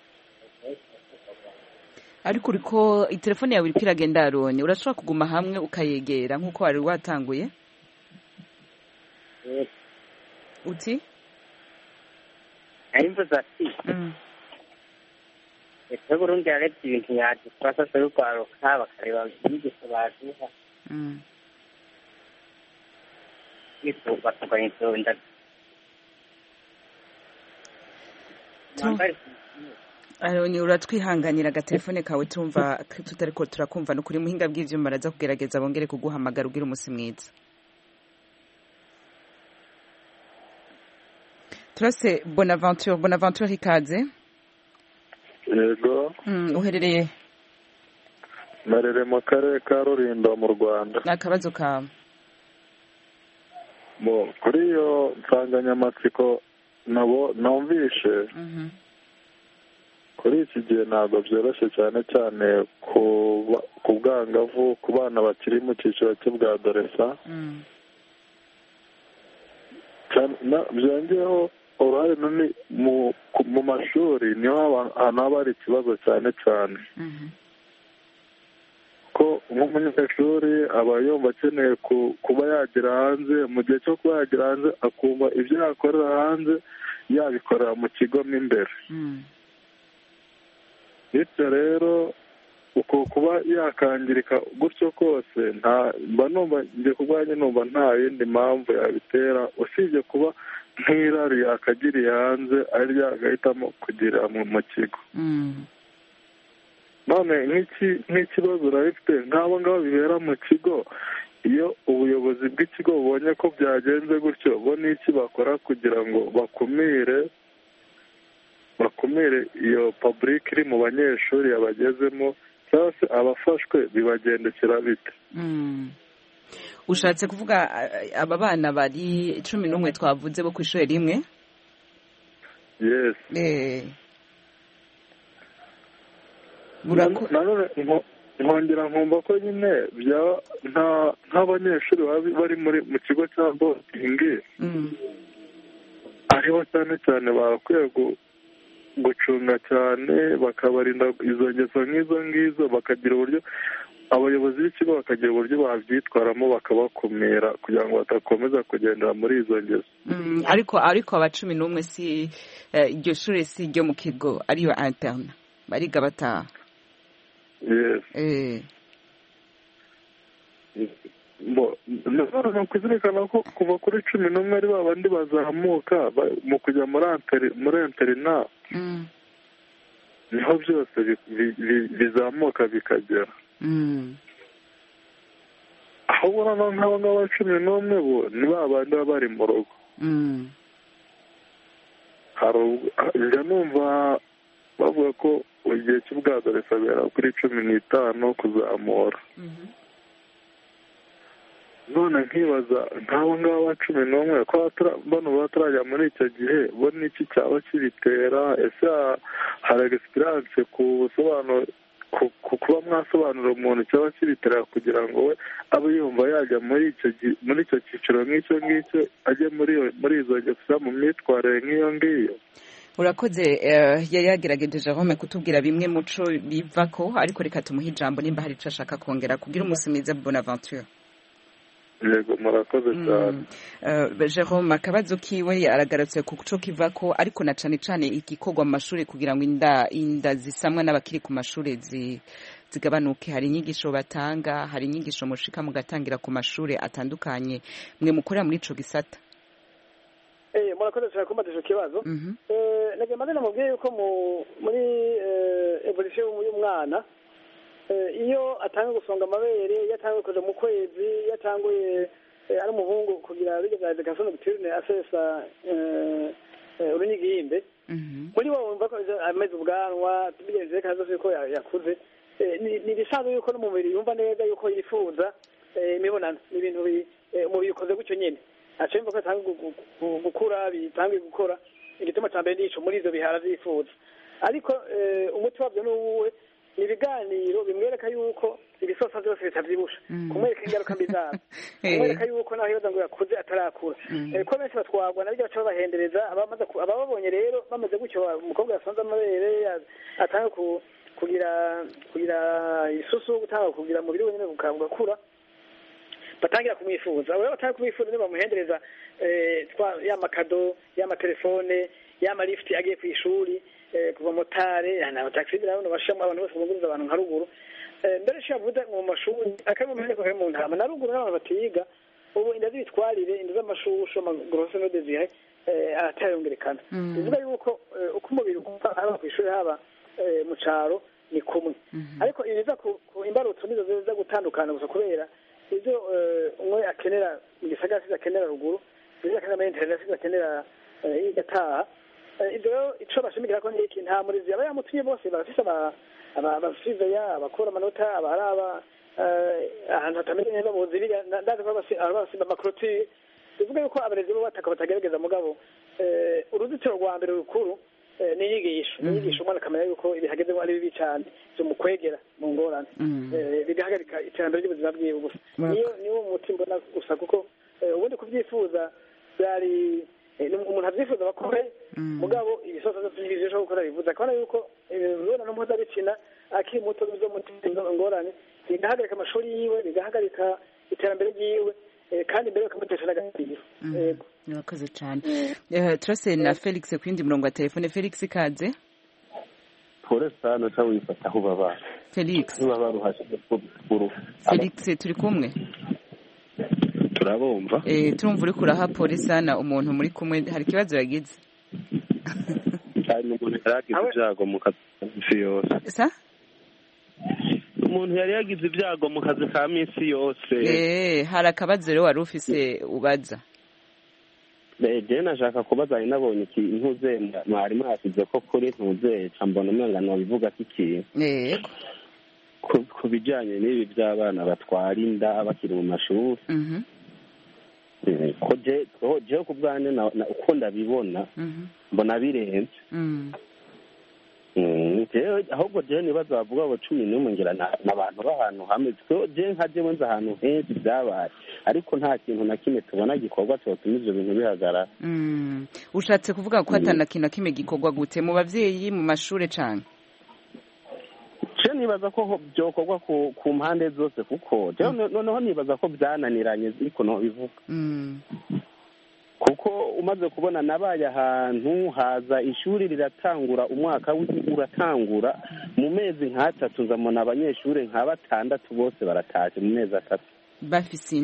ariko uriko itelefone yawe iriko iragenda Aroni urashobora kuguma hamwe ukayegera nk'uko wari watanguye. Uti? Arimbuza ati leta y'Uburundi yarebye ibintu yadufasha so y'ugwaruka bakareba inyigisho baduha. Ito bakaganya inzonda. Aroni uratwihanganira agatelefone kawe turumva tutariko turakumva n'ukuri muhinga bw'ivyuma baraza kugerageza bongere kuguhamagara ugira umusi mwiza. Turase Bonaventure ikaze. Yego. Uherereye? Marere mu karere ka Rulindo mu Rwanda. Nakabazo kawe. Kuri iyo nsanganyamatsiko numvishe. Kuri iki gihe ntabwo byoroshye cyane cyane ku bwangavu ku bana bakiri mu cyiciro cy'ubwadoresa. Byongeyeho uruhare runini mu mashuri niho ahantu haba hari ikibazo cyane cyane ko nk'umunyeshuri aba yumva akeneye kuba yagera hanze mu gihe cyo kuba yagera hanze akumva ibyo yakorera hanze yabikorera mu kigo mo imbere bityo rero uko kuba yakangirika gutyo kose mba numva njye ku bwanjye numva nta yindi mpamvu yabitera usibye kuba nk'irari yakagiriye hanze ari ryo agahitamo kugira mu kigo none nk'ikibazo urabifite nk'abo ngabo bibera mu kigo iyo ubuyobozi bw'ikigo bubonye ko byagenze gutyo bo n'iki bakora kugira ngo bakumire iyo public iri mu banyeshuri yabagezemo cyangwa se abafashwe bibagendekera bite ushatse kuvuga aba bana bari 11 twavuze bo ku ishuri rimwe yes nanone nkongera nkumva ko nyine nk'abanyeshuri bari mu kigo cya botingi ariho cyane cyane bakwiye gucunga cyane bakabarinda izo ngeso nk'izo ngizo bakagira uburyo abayobozi b'ikigo bakagira uburyo babyitwaramo bakabakumira kugira ngo badakomeza kugendera muri izo ngeso ariko aba 11 si iryo shuri si ryo mu kigo ariyo interne bariga bataha ni ukuzirikana ko kuva kuri 11 ari babandi bazamuka mu kujya muri interina niho byose bizamuka bikagera ahubwo noneho nk'abo ngabo 11 bo ni babandi baba bari mu rugo njya numva bavuga ko igihe cy'ubwagaritse bera kuri 15 kuzamura none nkibaza nk'abo ngabo 11 ko bano batarajya muri icyo gihe bo n'iki cyaba kibitera ese hari experience ku busobanuro kuba mwasobanurira umuntu cyaba kibitera kugira ngo we abe yumva yajya muri icyo cyiciro nk'icyo ngicyo ajye muri izo ngeso mu myitwarire nk'iyo ngiyo urakoze yari yagerageje Jerome kutubwira bimwe muco biva ko ariko reka tumuhe ijambo nimba hari icyo ashaka kongera kugira umusumiza Bonaventure yego murakoze cyane Jerome akabazo kiwe aragarutse ku cyo kiva ko ariko na cane igikorwa mu mashuri kugira ngo inda zisamwa n'abakiri ku mashuri zigabanuke hari inyigisho batanga hari inyigisho mushika mugatangira ku mashuri atandukanye mwe mukorera muri ico gisata murakoze cyane kumbaza icyo kibazo nabyo maze namubwiye yuko muri evolution y'umwana iyo atangiye gusonga amabere iyo atangiye kuja mu kwezi iyo atanguye ari umuhungu kugira birya bya education nocturne asesa urunyigimbe muri wo wumva ko ameze ubwanwa bigenze kazo ko yakuze ni bisanzwe yuko n'umubiri yumva neza yuko yifuza imibonano n'ibintu umubiri ukoze gutyo nyine acemba ko atangiye gukura bitangiye gukora igituma cya mbere n'ico muri ivyo bihara vyifuza ariko umuti wabyo n'uwuwe ni ibiganiro bimwereka yuko ibisosa byose bitavyibusha kumwereka ingaruka mbi zabo kumwereka yuko naho yoza ngo yakuze atarakura ko benshi batwagwa nabyo baca babahendereza abababonye rero bamaze gutyo umukobwa yasonze amabere atanga kugira isusu gutanga kugira umubiri wenyine ugakura batangira kumwifuza abo batangira kumwifuza niba bamuhendereza y'amakado y'amatelefone y'amalifti agiye ku ishuri kuva motare na taxi birabona bashamo abantu bose muguriza abantu nka ruguru mbere shavuze mu mashuri akamwe muhende ko mu ntama na ruguru n'abantu batiga ubu inda zitwarire inda z'amashusho grosso modo zihari atayongerekana bivuga yuko uko umubiri haba ku ishuri haba mu caro ni kumwe ariko ibiza ku imbarutso nizo ziza gutandukana gusa kubera ibyo umwe akenera mu gisagara akenera ruguru ibyo akenera muri internet akenera igataha ibyo ico bashimikira ko n'iki nta murizi aba yamutumye bose barafise abasize ya abakora amanota abaraba ahantu hatameze neza buzibira ndazi ko abasiba amakroti bivuga yuko abarezi bo bataka batagerageza mugabo uruzitiro rwa mbere rukuru ni inyigisho umwana akamenya yuko ibihageze ngo ari bibi cyane byo mu kwegera mu ngorane bigahagarika iterambere ry'ubuzima bwiwe gusa niwo muti mbona gusa kuko ubundi kubyifuza byari umuntu avyifuza bakore mugabo ibisozo vy'ivyo gukora bivuze akabona yuko imibonano mpuzabitsina akiri muto bizomutera ingorane bigahagarika amashuri yiwe bigahagarika iterambere ryiwe kandi mbere bakamutesha n'agaciro. Murakoze cyane. Turase na Felix ku yindi murongo wa telefone. Felix ikaze. Pole sana cha wifata aho baba. Felix. Baba ruhashije kuru. Felix turi kumwe. Turabumva. Turumva uri kuraha pole sana umuntu muri kumwe hari kibazo yagize. Cyane umuntu yaragize ibyago mu kazi yose. Sa? Umuntu yari yagize ibyago mu kazi ka minsi yose. Hari akabazo rero wari ufise ubaza. Je nashaka kubaza nabonye intuze mwarimu yasize ko kuri ntuze cambona umengano bivuga kiki. Yego. Ku bijanye n'ibi by'abana batwara inda bakiri mu mashuri. Ko je ku bwane uko ndabibona mbona birenze. Ahubwo je nibaza bavuga ngo 11 ngira n'abantu b'ahantu hamwe je nkaje wenza ahantu henshi byabaye ariko nta kintu na kimwe tubona gikorwa cyotuma ivyo bintu bihagarara. Ushatse kuvuga ko atana kintu kimwe gikorwa gute mu bavyeyi mu mashure canke? Je nibaza ko byokorwa ku mpande zose kuko je noneho nibaza ko byananiranye ariko no bivuga. Kuko umaze kubona nabaye ahantu haza ishuri riratangura umwaka uratangura mu mezi nk'atatu nzamona abanyeshuri nka 6 bose baratashe mu mezi 3 bafise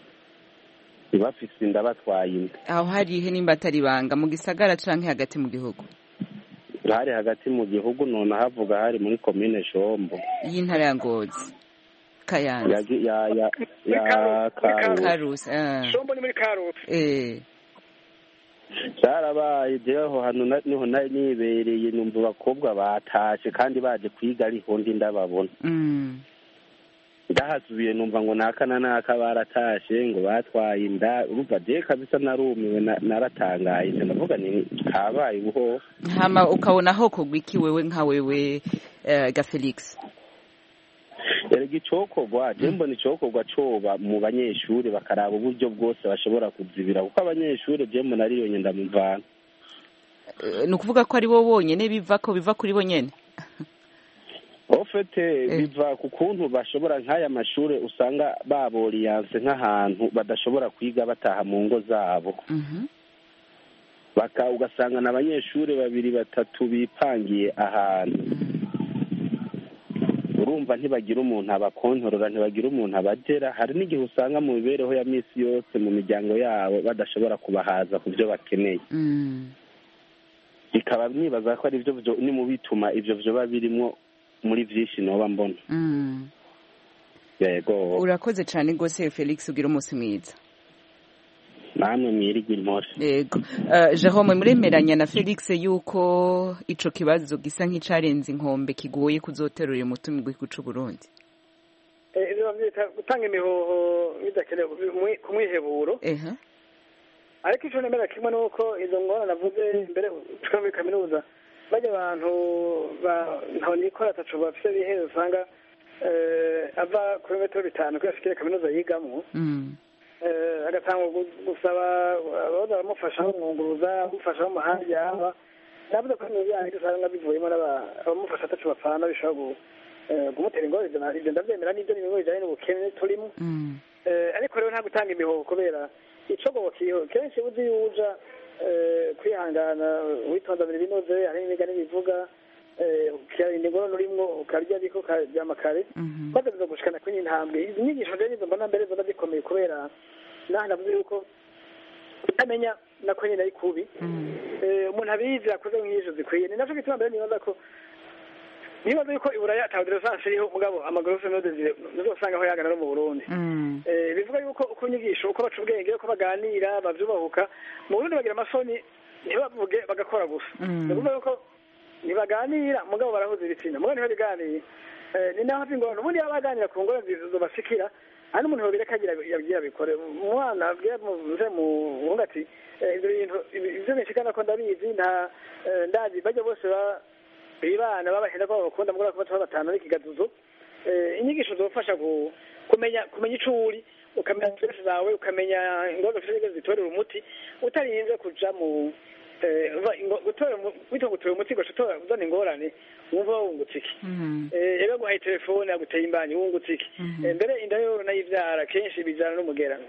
inda batwaye inda. Aho hari ihe nimba atari banga mu gisagara canke hagati mu gihugu? Hari hagati mu gihugu none havuga hari muri commune Shombo y'intara ya Ngozi Kayanza ya Karusi. Shombo ni muri Karusi. Cyarabaye jeho hano niho nibereye numva bakobwa batashe kandi baje kwiga ariho ndi ndababona. Ndahasubiye numva ngo naka baratashe ngo batwaye inda urumva je kabisa narumiwe naratangaye ndavuga ni kabaye ubuho. Hama ukabona ho kugwiki wewe nka wewe ga Felix? Icokorwa je mbona icokorwa coba mu banyeshuri bakaraba uburyo bwose bashobora kuzibira kuko abanyeshuri je mbona ari yonyine ndamuvana. Nukuvuga ko ari bo bonyene biva kuri bo nyene? Ofete biva ku kuntu bashobora nk'aya mashure usanga baboriyanse nk'ahantu badashobora kwiga bataha mu ngo zabo. Ugasanga n'abanyeshuri 2-3 bipangiye ahantu. Urumva ntibagira umuntu abakontorora ntibagira umuntu abagera hari n'igihe usanga mu bibereho ya misi yose mu miryango yabo badashobora kubahaza ku byo bakeneye. Bikaba nibaza ko ari byo ni mu bituma ivyo byo birimo muri vyinshi noba mbona. Yego urakoze cyane gose Felix ugira umunsi mwiza. Namwe mwirigi imposhe. Yego Jerome muremeranya na Felix yuko ico kibazo gisa nk'icarenze inkombe kigoye kuzoterura umutumi gw'ikucu Burundi? Gutanga imihoho bidakenewe kumwiheburo. Ariko ico nemera kimwe nuko izo ngorane navuze imbere tuka muri kaminuza bajya abantu ntaho nikora ataco bafise bihere usanga ava kuri metero 5 kwashikira kaminuza yigamwo. Agatanga gusaba abaza bamufasha kumwunguruza gufasha mu mahandi yaba navuze ko n'ibyo yanjye usanga bivuyemo abamufasha atacu bapfana bishobora kumutera ingorane ibyo ndabyemera n'ibyo ni ibintu bijyanye n'ubukene turimo. Ariko rero nta gutanga imihoho kubera icogobo kiho kenshi uzi yuja kwihangana witonda biri binoze hari n'imigani bivuga ukirinda ingorane urimwo ukarya ariko karyama kare maze biza gushikana kuri intambwe. Izi nyigisho rero nizo mbona mbere zoba zikomeye kubera navuze yuko utamenya nako nyine ari kubi. Umuntu abizi akoze nk'ijyo zikwiye ni nacyo gituma mbere nibaza yuko iburaya atawudiresanse iriho mugabo amagorofa uzosanga aho yagana no mu Burundi. Bivuga yuko uko inyigisho uko baca ubwenge uko baganira bavyubahuka mu Burundi bagira amasoni ntibavuge bagakora gusa. Bivuga yuko ntibaganira mugabo barahuza ibitsina mugabo ntibabiganiye ni naho ingorane ubundi yabaganira ku ngorane zizobasikira hari n'umuntu wabireka yagira bikore umwana abwiye mu ati ibyo bintu ibyo nishikana ko ndabizi nta ndazi bajya bose bibana babahenda ko bakunda mugura ko batatu batanu n'ikigaduzo inyigisho zofasha kumenya ico uri ukamenya stress zawe ukamenya ingorane ufite zitorera umuti utarinze kuja mu gutora umuti gushobora kuzana ingorane wumva wungutse iki rero guhaye telefone aguteye imbanyi wungutse iki mbere inda yo nayivyara kenshi bijana n'umugera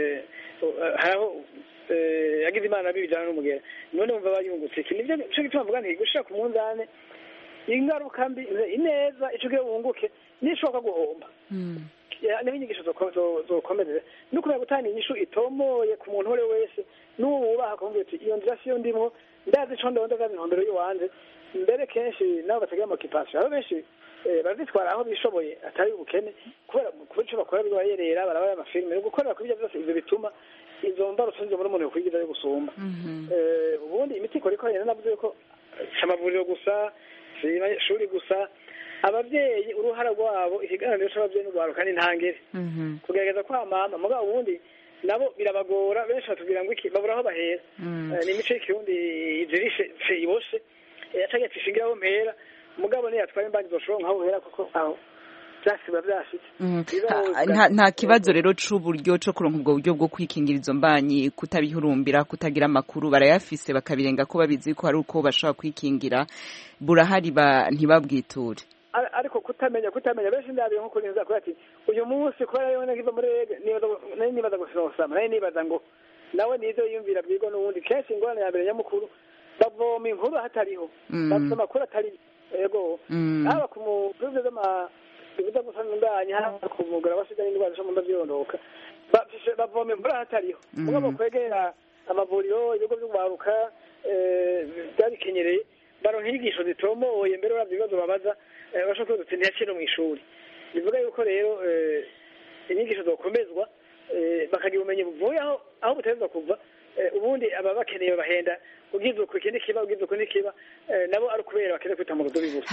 haraho yagize imana bijana n'umugera none wumva bayungutse iki nivyo cyo gituma mvuga nti gushira ku munzane ingaruka mbi ineza ico gihe wunguke nishoka guhomba n'inyigisho zokomeza no kumenya gutanga inyishu itomoye ku muntu uri wese n'uwubaha kumva ati iyo nzira siyo ndimo ndazi ico ndonda intumbero y'uwanze mbere kenshi nabo batagira amakipasiyo aho benshi barazitwara aho bishoboye atari ubukene kubera ico bakora bibayerera barabaya amafilime no gukorera kuri ibyo byose ivyo bituma izo mbarutso nizo muri umuntu kwigiza yo gusumba ubundi imiti ikora ikoranye navuze ko amavuriro gusa shuri gusa abavyeyi uruhara rwabo ikiganiro c'abavyeyi n'urwaruka n'intangere kugerageza kwamama mugabo ubundi nabo birabagora benshi batubwira ngo iki babura aho bahera ni imico y'ikirundi izirishe iboshe yacagiye tishingiraho mpera mugabo niyo yatwara imbanyi zoshobora nkaho uhera kuko aho vyasiba vyashitse nta kibazo rero c'uburyo co kuronka ubwo buryo bwo kwikingira izo mbanyi kutabihurumbira kutagira amakuru barayafise bakabirenga ko babizi ko ari uko bashobora kwikingira burahari ntibabwiture ariko kutamenya benshi ndabiye nko kurinza ko ati uyu munsi kubera yone nkiva muri rege nibaza gusosama naye nibaza ngo nawe nizo yumvira bwigo n'ubundi kenshi ingorane ya mbere nyamukuru bavoma inkuru hatariho bafite amakuru atari yego haba ku muvuze ibiza gusana indanye haba ku mugara wasiganye indwara zo mu nda byondoka bavoma inkuru hatariho mugabo kwegera amavuriro ibigo by'ugwaruka byabikenyereye baronka inyigisho zitomoye mbere uravye ibibazo babaza bashobora kuba ntiyakino mu ishuri bivuga yuko rero inyigisho zokomezwa bakagira ubumenyi buvuye aho butegerezwa kuva ubundi aba bakeneye bahenda ugize uko ikindi kiba ugize uko n'ikiba nabo ari ukubera bakeneye kwita mu rudo bibuze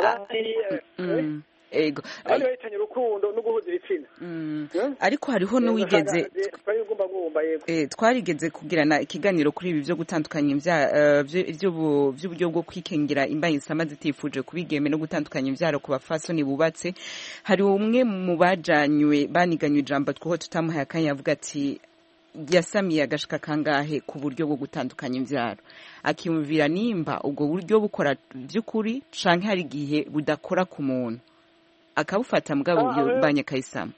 ego abandi bahitanye urukundo no guhuza ibitsina ariko hariho n'uwigeze twarigeze kugirana ikiganiro kuri ibi byo gutandukanya by'uburyo bwo kwikingira imbanyi zisama zitifuje kubigeme no gutandukanya imbyaro ku bafasoni bubatse hari umwe mu bajanywe baniganywe ijambo twoho tutamuhaye akanya avuga ati yasamiye agashika kangahe ku buryo bwo gutandukanya imbyaro akiyumvira nimba ubwo buryo bukora by'ukuri canke hari igihe budakora ku muntu akabufata mugabo yubanye kayisama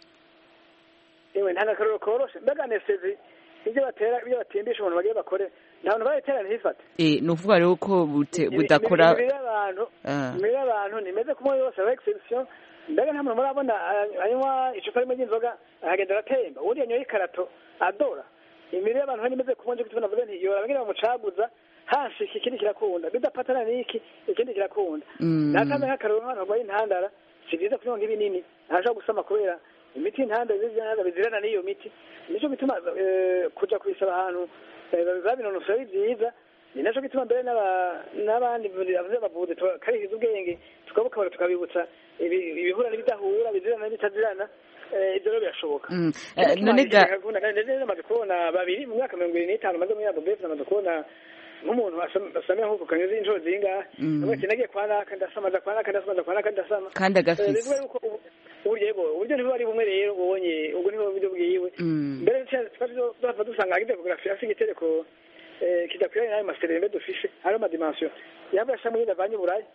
ewe nta nakaroro koroshe mbega nesezi ibyo batindisha umuntu bagiye bakore nta bantu bayiterana hifate nuvuga rero ko budakora imibiri y'abantu nimeze kumwe yose aba exception mbega nta muntu murabona anywa icupa rimwe ry'inzoga aragenda aratemba ubundi yanyoye ikarato adora imibiri y'abantu nimeze kumwe nje gutubona vuze nti yora bagira bamucaguza hashika ikindi kirakunda bidapatana n'iki ikindi kirakunda nakamwe nk'akaroro nk'abantu barwaye intandara si byiza kunywa nk'ibinini ntaje gusama kubera imiti intanda bizirana n'iyo miti nico bituma kuja kubisaba ahantu babinonosora ari byiza ni naco gituma mbere n'abandi bavuze karihiza ubwenge tukabukabura tukabibutsa ibihura n'ibidahura bizirana n'ibitazirana ibyo rero birashoboka none maze kubona babiri mu myaka 25 maze muri abo bese maze kubona nk'umuntu asamye nk'uko kanyuze inshuro zingahe ati nagiye kwa naka ndasama ndasama kandi agafise uburyo ntibuba ari bumwe rero ubonye ubwo niho buryo bwiwe mbere twava dusanga idemografi afite igitereko kidakwiranye n'ayo maserembe dufishe hariho amadimansiyo yaba yashamwe yindavanye uburayi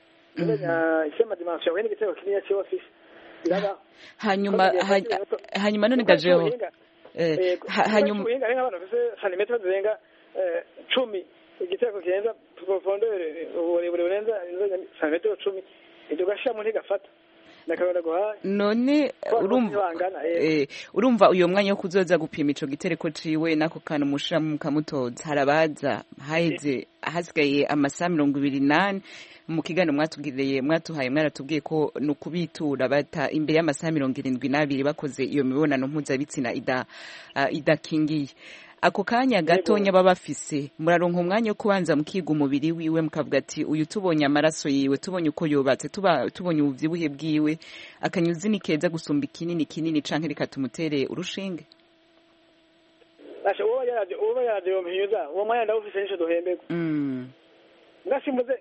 isi amadimansiyo yahuye n'igitereko kinini cyo ofisi birabaho hanyuma none gajeho hanyuma ubuhinga ari nk'abantu bafise santimetero zirenga 10 igitereko kirenza profondeur uburebure burenza santimetero 10 ibyo gashiramo ntigafata none urumva uyo mwanya wo kuzoza gupima ico gitereko ciwe nako kantu mushira mu kamutoza harabaza hasigaye amasaha 28 mu kiganiro mwatuhaye mwaratubwiye ko nukubitura bata imbere y'amasaha 72 bakoze iyo mibonano mpuzabitsina idakingiye ako kanya gatonya baba bafise muraronka umwanya wo kubanza mukiga umubiri wiwe mukavuga ati uyu tubonye amaraso yiwe tubonye uko yubatse tubonye ubuvyibuhe bwiwe akanyuzi ni keza gusumba kinini canke reka tumutere urushinge basha uwo yaraje yompinyuza uwo mwanya ndawufise nisho duhembego ngasimuze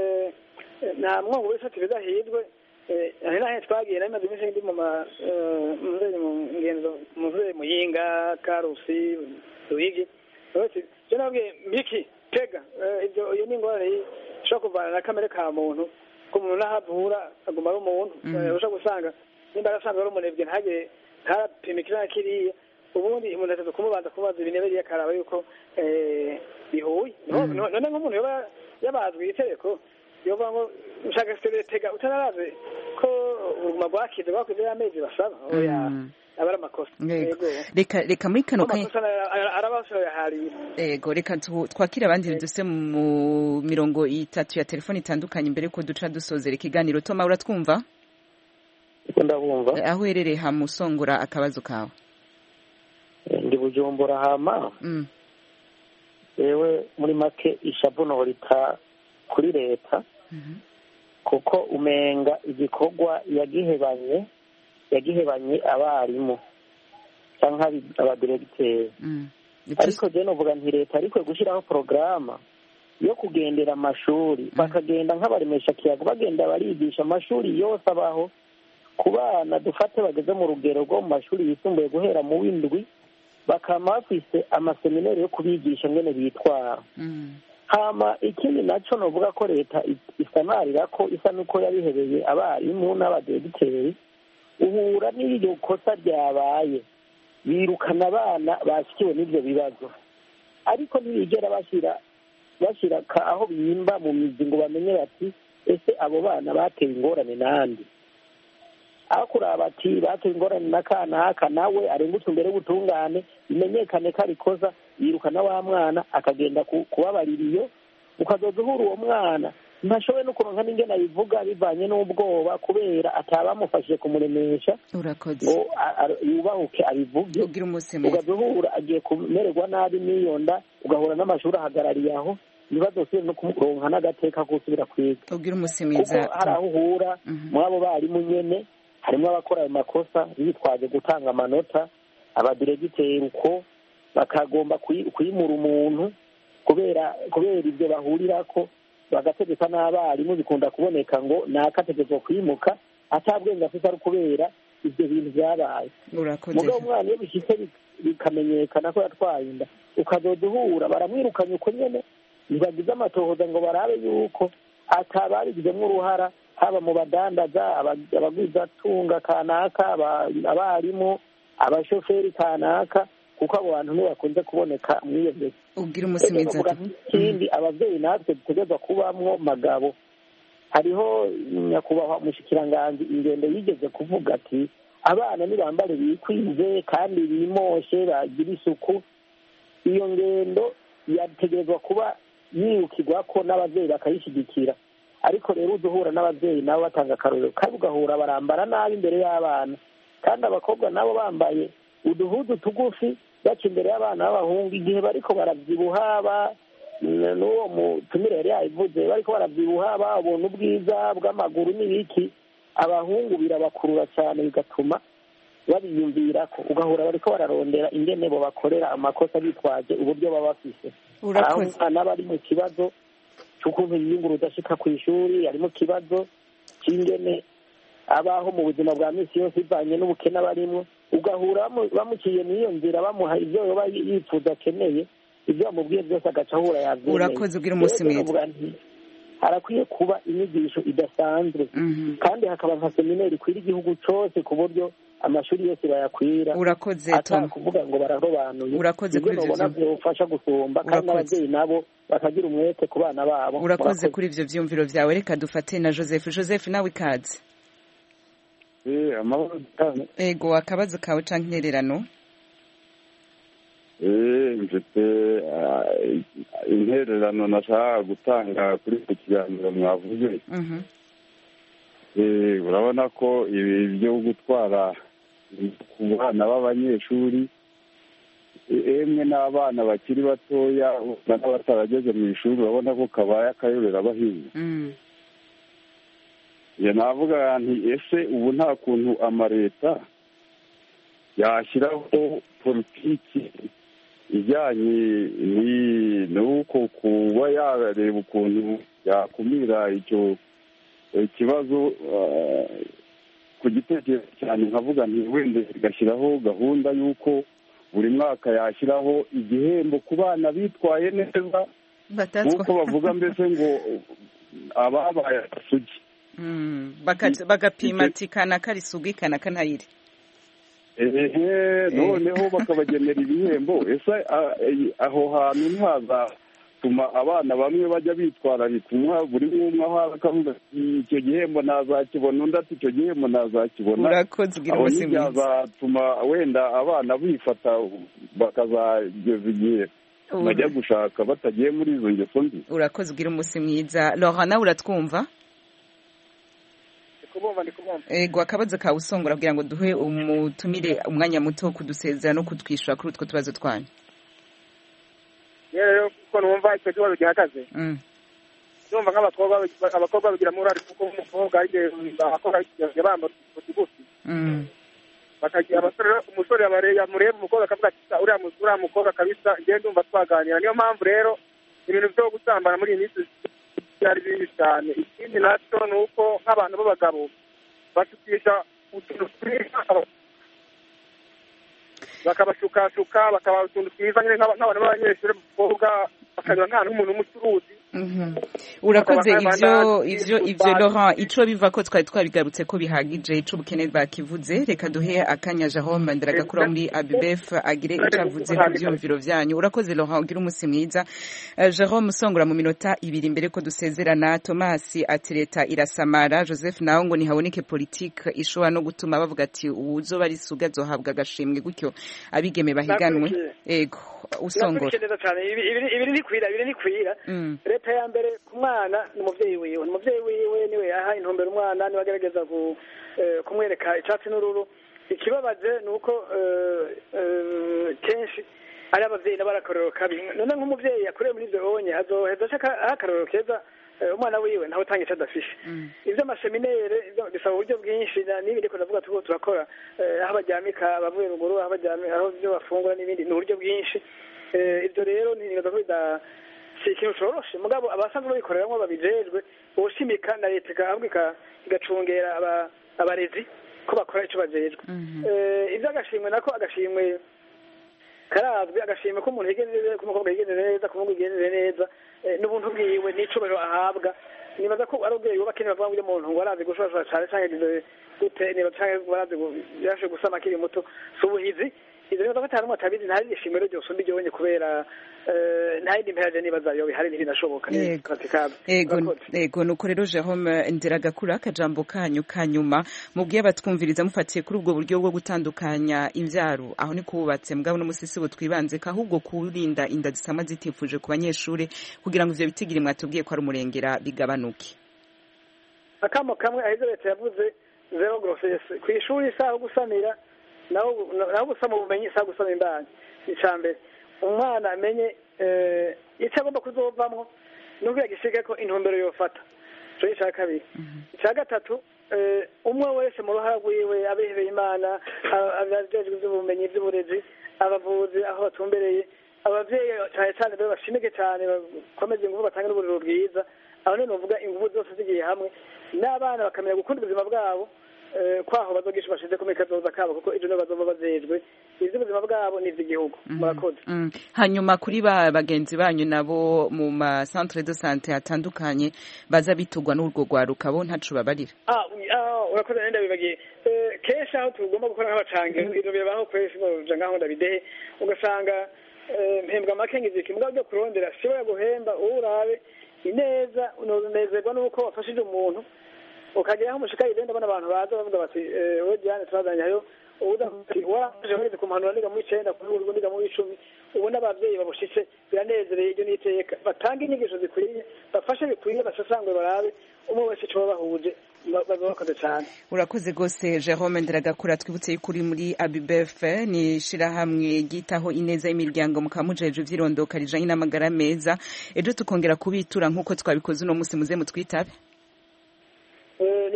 nta mwango wese ati bizahirwe ari nahe twagiye nari maze iminsi ndi mu ngendo imigenzo muze Muyinga, Karusi, Ruyigi je nabwiye mbiki tega iyo ni ingorane ishobora kuvana na kamere ka muntu ko umuntu nahavura aguma ari umuntu ushobora gusanga nimba arasanzwe ari umunebwe ntapime kiriya kiriya ubundi umuntu ateze kumubanza kubaza ibineberiye akaraba yuko bihuye none nk'umuntu yoba yabazwe itegeko yovuga ngo ushaka tega utanaraze ko uruguma rwakize y'amezi basaba oya abara amakosa reka muri kano kanya yego reka twakira abandi duse mu mirongo itatu ya telefone itandukanye mbere yuko duca dusozera ikiganiro. Toma uratwumva? Ndabumva. Aho uherereye hamusongora akabazo kawe? Ndi Bujumbura hama yewe muri make ishavu no rita kuri leta kuko umenga igikorwa yagihebanye abarimu cyangwa abadiregiteri ariko je novuga nti leta ariko gushiraho porogaramu yo kugendera amashuri bakagenda nk'abaremesha kiyago bagenda barigisha amashuri yose abaho ku bana dufate bageze mu rugero rwo mu mashuri yisumbuye guhera mu w'indwi bakama bafise amaseminari yo kubigisha ngene bitwara hama ikindi naco novuga ko leta isanarira ko isa nuko yabihebeye abarimu n'abadiregiteri uhura n'iryo kosa ryabaye birukana abana bashikiwe n'ivyo bibazo ariko ntibigera bashira aho bimba mu mizi ngo bamenye bati ese abo bana bateye ingorane nandi aho kuraba ati bateye ingorane na kanaka nawe arengutse imbere y'ubutungane bimenyekane ko arikoza yirukana wa mwana akagenda kubabarira iyo ukazoza uhura uwo mwana ntashoboye no kuronka n'ingene abivuga bivanye n'ubwoba kubera atabamufashije kumuremesha ngo yubahuke abivuge ugazuhura agiye kumererwa nabi n'iyo nda ugahura n'amashuri ahagarariye aho ntibazosubire no kumuronka n'agateka kusubira kwiga kuko hari aho uhura mw'abo barimu nyene harimo abakora ayo makosa bitwaje gutanga amanota abadiregiteri uko bakagomba kwimura umuntu kubera ibyo bahurirako bagategeka n'abarimu bikunda kuboneka ngo nakategetswe kwimuka atabwenge afite ari kubera ibyo bintu byabaye mugabo umwana iyo bishitse bikamenyekana ko yatwaye inda ukazoza uhura baramwirukanye uko nyene ntibagize amatohoza ngo barabe yuko atababigizemwo uruhara haba mu badandaza abagwizatunga kanaka abarimu abashoferi kanaka kuko abo bantu ntibakunze kuboneka mw'iyo mbere ubwira umunsi mwiza ikindi abavyeyi natwe dutegerezwa kubamwo magabo hariho nyakubahwa umushikiranganji ingendo yigeze kuvuga ati abana nibambare bikwize kandi bimoshe bagira isuku iyo ngendo yategerezwa kuba yirukirwako n'abavyeyi bakayishigikira ariko rero uduhura n'abavyeyi nabo batanga akarorero kandi ugahura barambara nabi imbere y'abana kandi abakobwa nabo bambaye uduhudu tugufi baca imbere y'abana b'abahungu igihe bariko baravyibuha n'uwo mutumire yari yabivuze bariko baravyibuha babona ubwiza bw'amaguru n'ibiki abahungu birabakurura cyane bigatuma babiyumvirako ugahura bariko bararondera ingene bo bakorera amakosa bitwaje uburyo baba bafise aho umwana bari mu kibazo c'ukuntu yiyunguruza ashika kw'ishuri ari mu kibazo c'ingene abaho mu buzima bwa misi yose bivanye n'ubukene barimwo ugahura bamuciye n'iyo nzira bamuha ivyo yoba yifuza akeneye ivyo bamubwiye byose agaca ahura yavyemeye. Urakoze ugira umunsi mwiza. Harakwiye kuba inyigisho idasanzwe kandi hakaba nka seminari kwira igihugu cose ku buryo amashuri yose bayakwira. Urakoze Tom. Kuvuga ngo bararobanuye. Urakoze kuri ivyo byofasha gusumba kandi n'abavyeyi nabo bakagira umwete ku bana babo. Urakoze kuri ivyo vyumviro vyawe. Reka dufate na Joseph nawe ikaze. Amahoro cyane. Ego akabazo kawe canke intererano? Mfite intererano nashaka gutanga kuri iki kiganiro mwavuze. Urabona ko ibi byo gutwara ku bana b'abanyeshuri emwe n'abana bakiri batoya n'abatarageze mu ishuri urabona ko kabaye akayobera abahinzi. Navuga nti ese ubu nta kuntu amaleta yashyiraho politiki ijyanye n'uko kuba yareba ukuntu yakumira icyo kibazo ku gitekerezo cyane nkavuga nti wenda igashyiraho gahunda y'uko buri mwaka yashyiraho igihembo ku bana bitwaye neza nk'uko bavuga mbese ngo ababaye asugi bagapima ati kanaka ari isugi kanaka ntayiri noneho bakabagenera ibihembo ese aho hantu ntihazatuma abana bamwe bajya bitwararika buri umwe aho akavuga icyo gihembo nazakibona undi ati icyo gihembo nazakibona aho ntibyazatuma wenda abana bifata bakazageza igihe bajya gushaka batagiye muri izo ngeso mbi. Urakoze ugira umunsi mwiza. Laurent nawe uratwumva? Ego akabazo kawe usongora kugira ngo duhe umutumire umwanya muto wo kudusezera no kutwishyura kuri utwo tubazo twanyu. Rero kuko numva icyo kibazo gihagaze numva nk'abakobwa bagira murari kuko umukobwa ariye abakobwa bambara utugufi bakagira umusore yamureba umukobwa akavuga ati uriya mukobwa kabisa njye ndumva twaganira. Niyo mpamvu rero ibintu byo gusambana muri iyi minsi byari bibi cyane. Ikindi nacyo ni uko nk'abantu b'abagabo bashukisha utuntu twiza bakabashukashuka bakabaha utuntu twiza nyine nk'abantu b'abanyeshuri b'abakobwa bakanyura nk'ahantu h'umuntu w'umucuruzi. Urakoze ivyo Laurent ico biva ko twari twabigarutse ko bihagije ico ubukene bakivuze. Reka duhe akanya Jerome Nderagakura muri ABBF agire ico avuze ku byumviro vyanyu. Urakoze Laurent ugira umunsi mwiza. Jerome usongora mu minota 2 imbere ko dusezerana. Thomas ati leta irasamara. Joseph nawe ngo nihaboneke politique ishobora no gutuma bavuga ati uzoba ari suga zohabwa agashimwe gutyo abigeme bahiganwe. Ego usongora ibiri ni kwira leta ya mbere ku mwana ni umuvyeyi wiwe niwe yaha intumbero umwana niwe agerageza kumwereka icyatsi n'ururu. Ikibabaje ni uko kenshi ari abavyeyi n'abarakorero kabi. None nk'umuvyeyi yakoreye muri ivyo onye azoheza akarorero keza umwana wiwe ntawe utanga icyo adafishe. Ivyo amasheminere bisaba uburyo bwinshi n'ibindi ko ndavuga turakora aho baryamika abavuye ruguru aho byo bafungura n'ibindi ni uburyo bwinshi. Ibyo rero ni ibintu si ikintu coroshe mugabo abasanzwe babikoreramwo babijejwe ubushimika na leta ahubwo igacungera abarezi ko bakora ico bajejwe. Ivyo agashimwe nako agashimwe karazwe agashimwe ko umuntu yigenere ko umukobwa yigenere neza ko umuntu yigenere neza n'ubuntu bwiwe n'icubero ahabwa. Nibaza ko ari ubwenge bakeneye bavuga ngo umuntu ngo arazi gushora cyane cyane gute niba cyane barazi yashe gusama kiri muto subuhizi. Izo rero batari mu tabizi ntari ishimero ryose undi ryo kubera ntayindi mperaje nibaza yo bihari ntibinashoboka katikaba. Ego nuko rero Jerome Nderagakura akajambo kanyu kanyuma mubwiye abatwumviriza mufatiye kuri ubwo buryo bwo gutandukanya imvyaro aho ni kububatse mugabo no musisi bo twibanze ka ahubwo kurinda inda zisama zitifuje ku banyeshure kugira ngo ivyo bitigire mwatubwiye ko ari umurengera bigabanuke. Akamo kamwe ahize leta yavuze zero grossesse ku ishuri saho gusamira naho gusama ubumenyi saho gusama imbanyi. Icambere umwana amenye icyo agomba kuzovamwo n'ubwo yagishike ko intumbero yofata. Cyo icya kabiri. Icya gatatu umwe wese mu ruhara rwiwe abihebeye Imana abajejwe iby'ubumenyi by'uburezi abavuzi aho batumbereye abavyeyi cyane cyane bashimike cyane bakomeze ingufu batanga n'uburiro bwiza. Aho none uvuga ingufu zose zigiye hamwe n'abana bakamenya gukunda ubuzima bwabo kwaho bazogisha bashize ku mikazoza kabo kuko ivyo bazoba bazejwe ivy'ubuzima bwabo n'ivy'igihugu. Murakoze. Hanyuma kuri bagenzi banyu nabo mu ma centre de santé atandukanye baza bitugwa n'urwo rwaruka bo ntacu babarira. Urakoze nenda bibagiye kenshi aho tugomba gukora nk'abacange ivyo bibaho kwese noja ngaho ndabidehe ugasanga mpembwa makengizi kimwe byo kurondera siwe guhemba urabe ineza unozezerwa nuko wafashije umuntu ukageraho umushika igenda bana abantu baza bavuga bati we Diane turazanyayo ubuda waje muri kumanura niga mu 9 ku rwego niga mu 10 ubona abavyeyi babushitse biranezereye ibyo niteka batanga inyigisho zikwiye bafashe bikwiye basasangwe barabe umwe wese cyo bahuje bazokoze cyane. Urakoze gose Jerome Nderagakura twibutse kuri muri ABBF ni shirahamwe gitaho ineza y'imiryango mukamujeje ivyirondoka rijanye n'amagara meza. Ejo tukongera kubitura nkuko twabikoze no musi muze mutwitabe.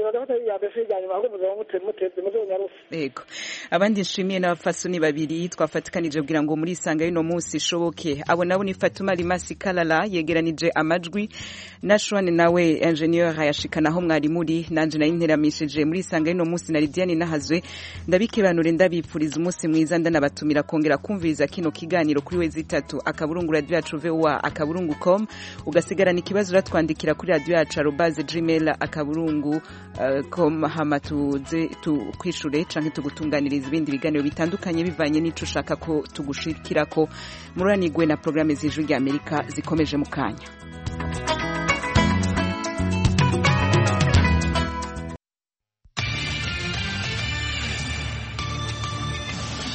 bagafata iya mbere iya nyuma ahubwo muzaba muteze muzonyaruse. Yego. Abandi nshimiye n'abafasoni babiri twafatikanije kugira ngo muri isanga y'ino munsi ishoboke. Abo nabo ni Fatuma Limasi Kalala yegeranije amajwi na Shwane nawe engineer yashikanaho mwari muri nanje nayo interamishije muri isanga y'ino munsi na Lidiane Nahazwe ndabikebanure ndabipfuriza umunsi mwiza ndanabatumira kongera kumviriza kino kiganiro kuri wezi 3 akaburungu radio yacu VOA akaburungu.com ugasigarana ikibazo uratwandikira kuri radio yacu @gmail akaburungu com hamatuze tukwishure canke tugutunganiriza ibindi biganiro bitandukanye bivanye n'ico ushaka ko tugushikirako muranigwe na programme z'ijwi rya Amerika zikomeje mu kanya.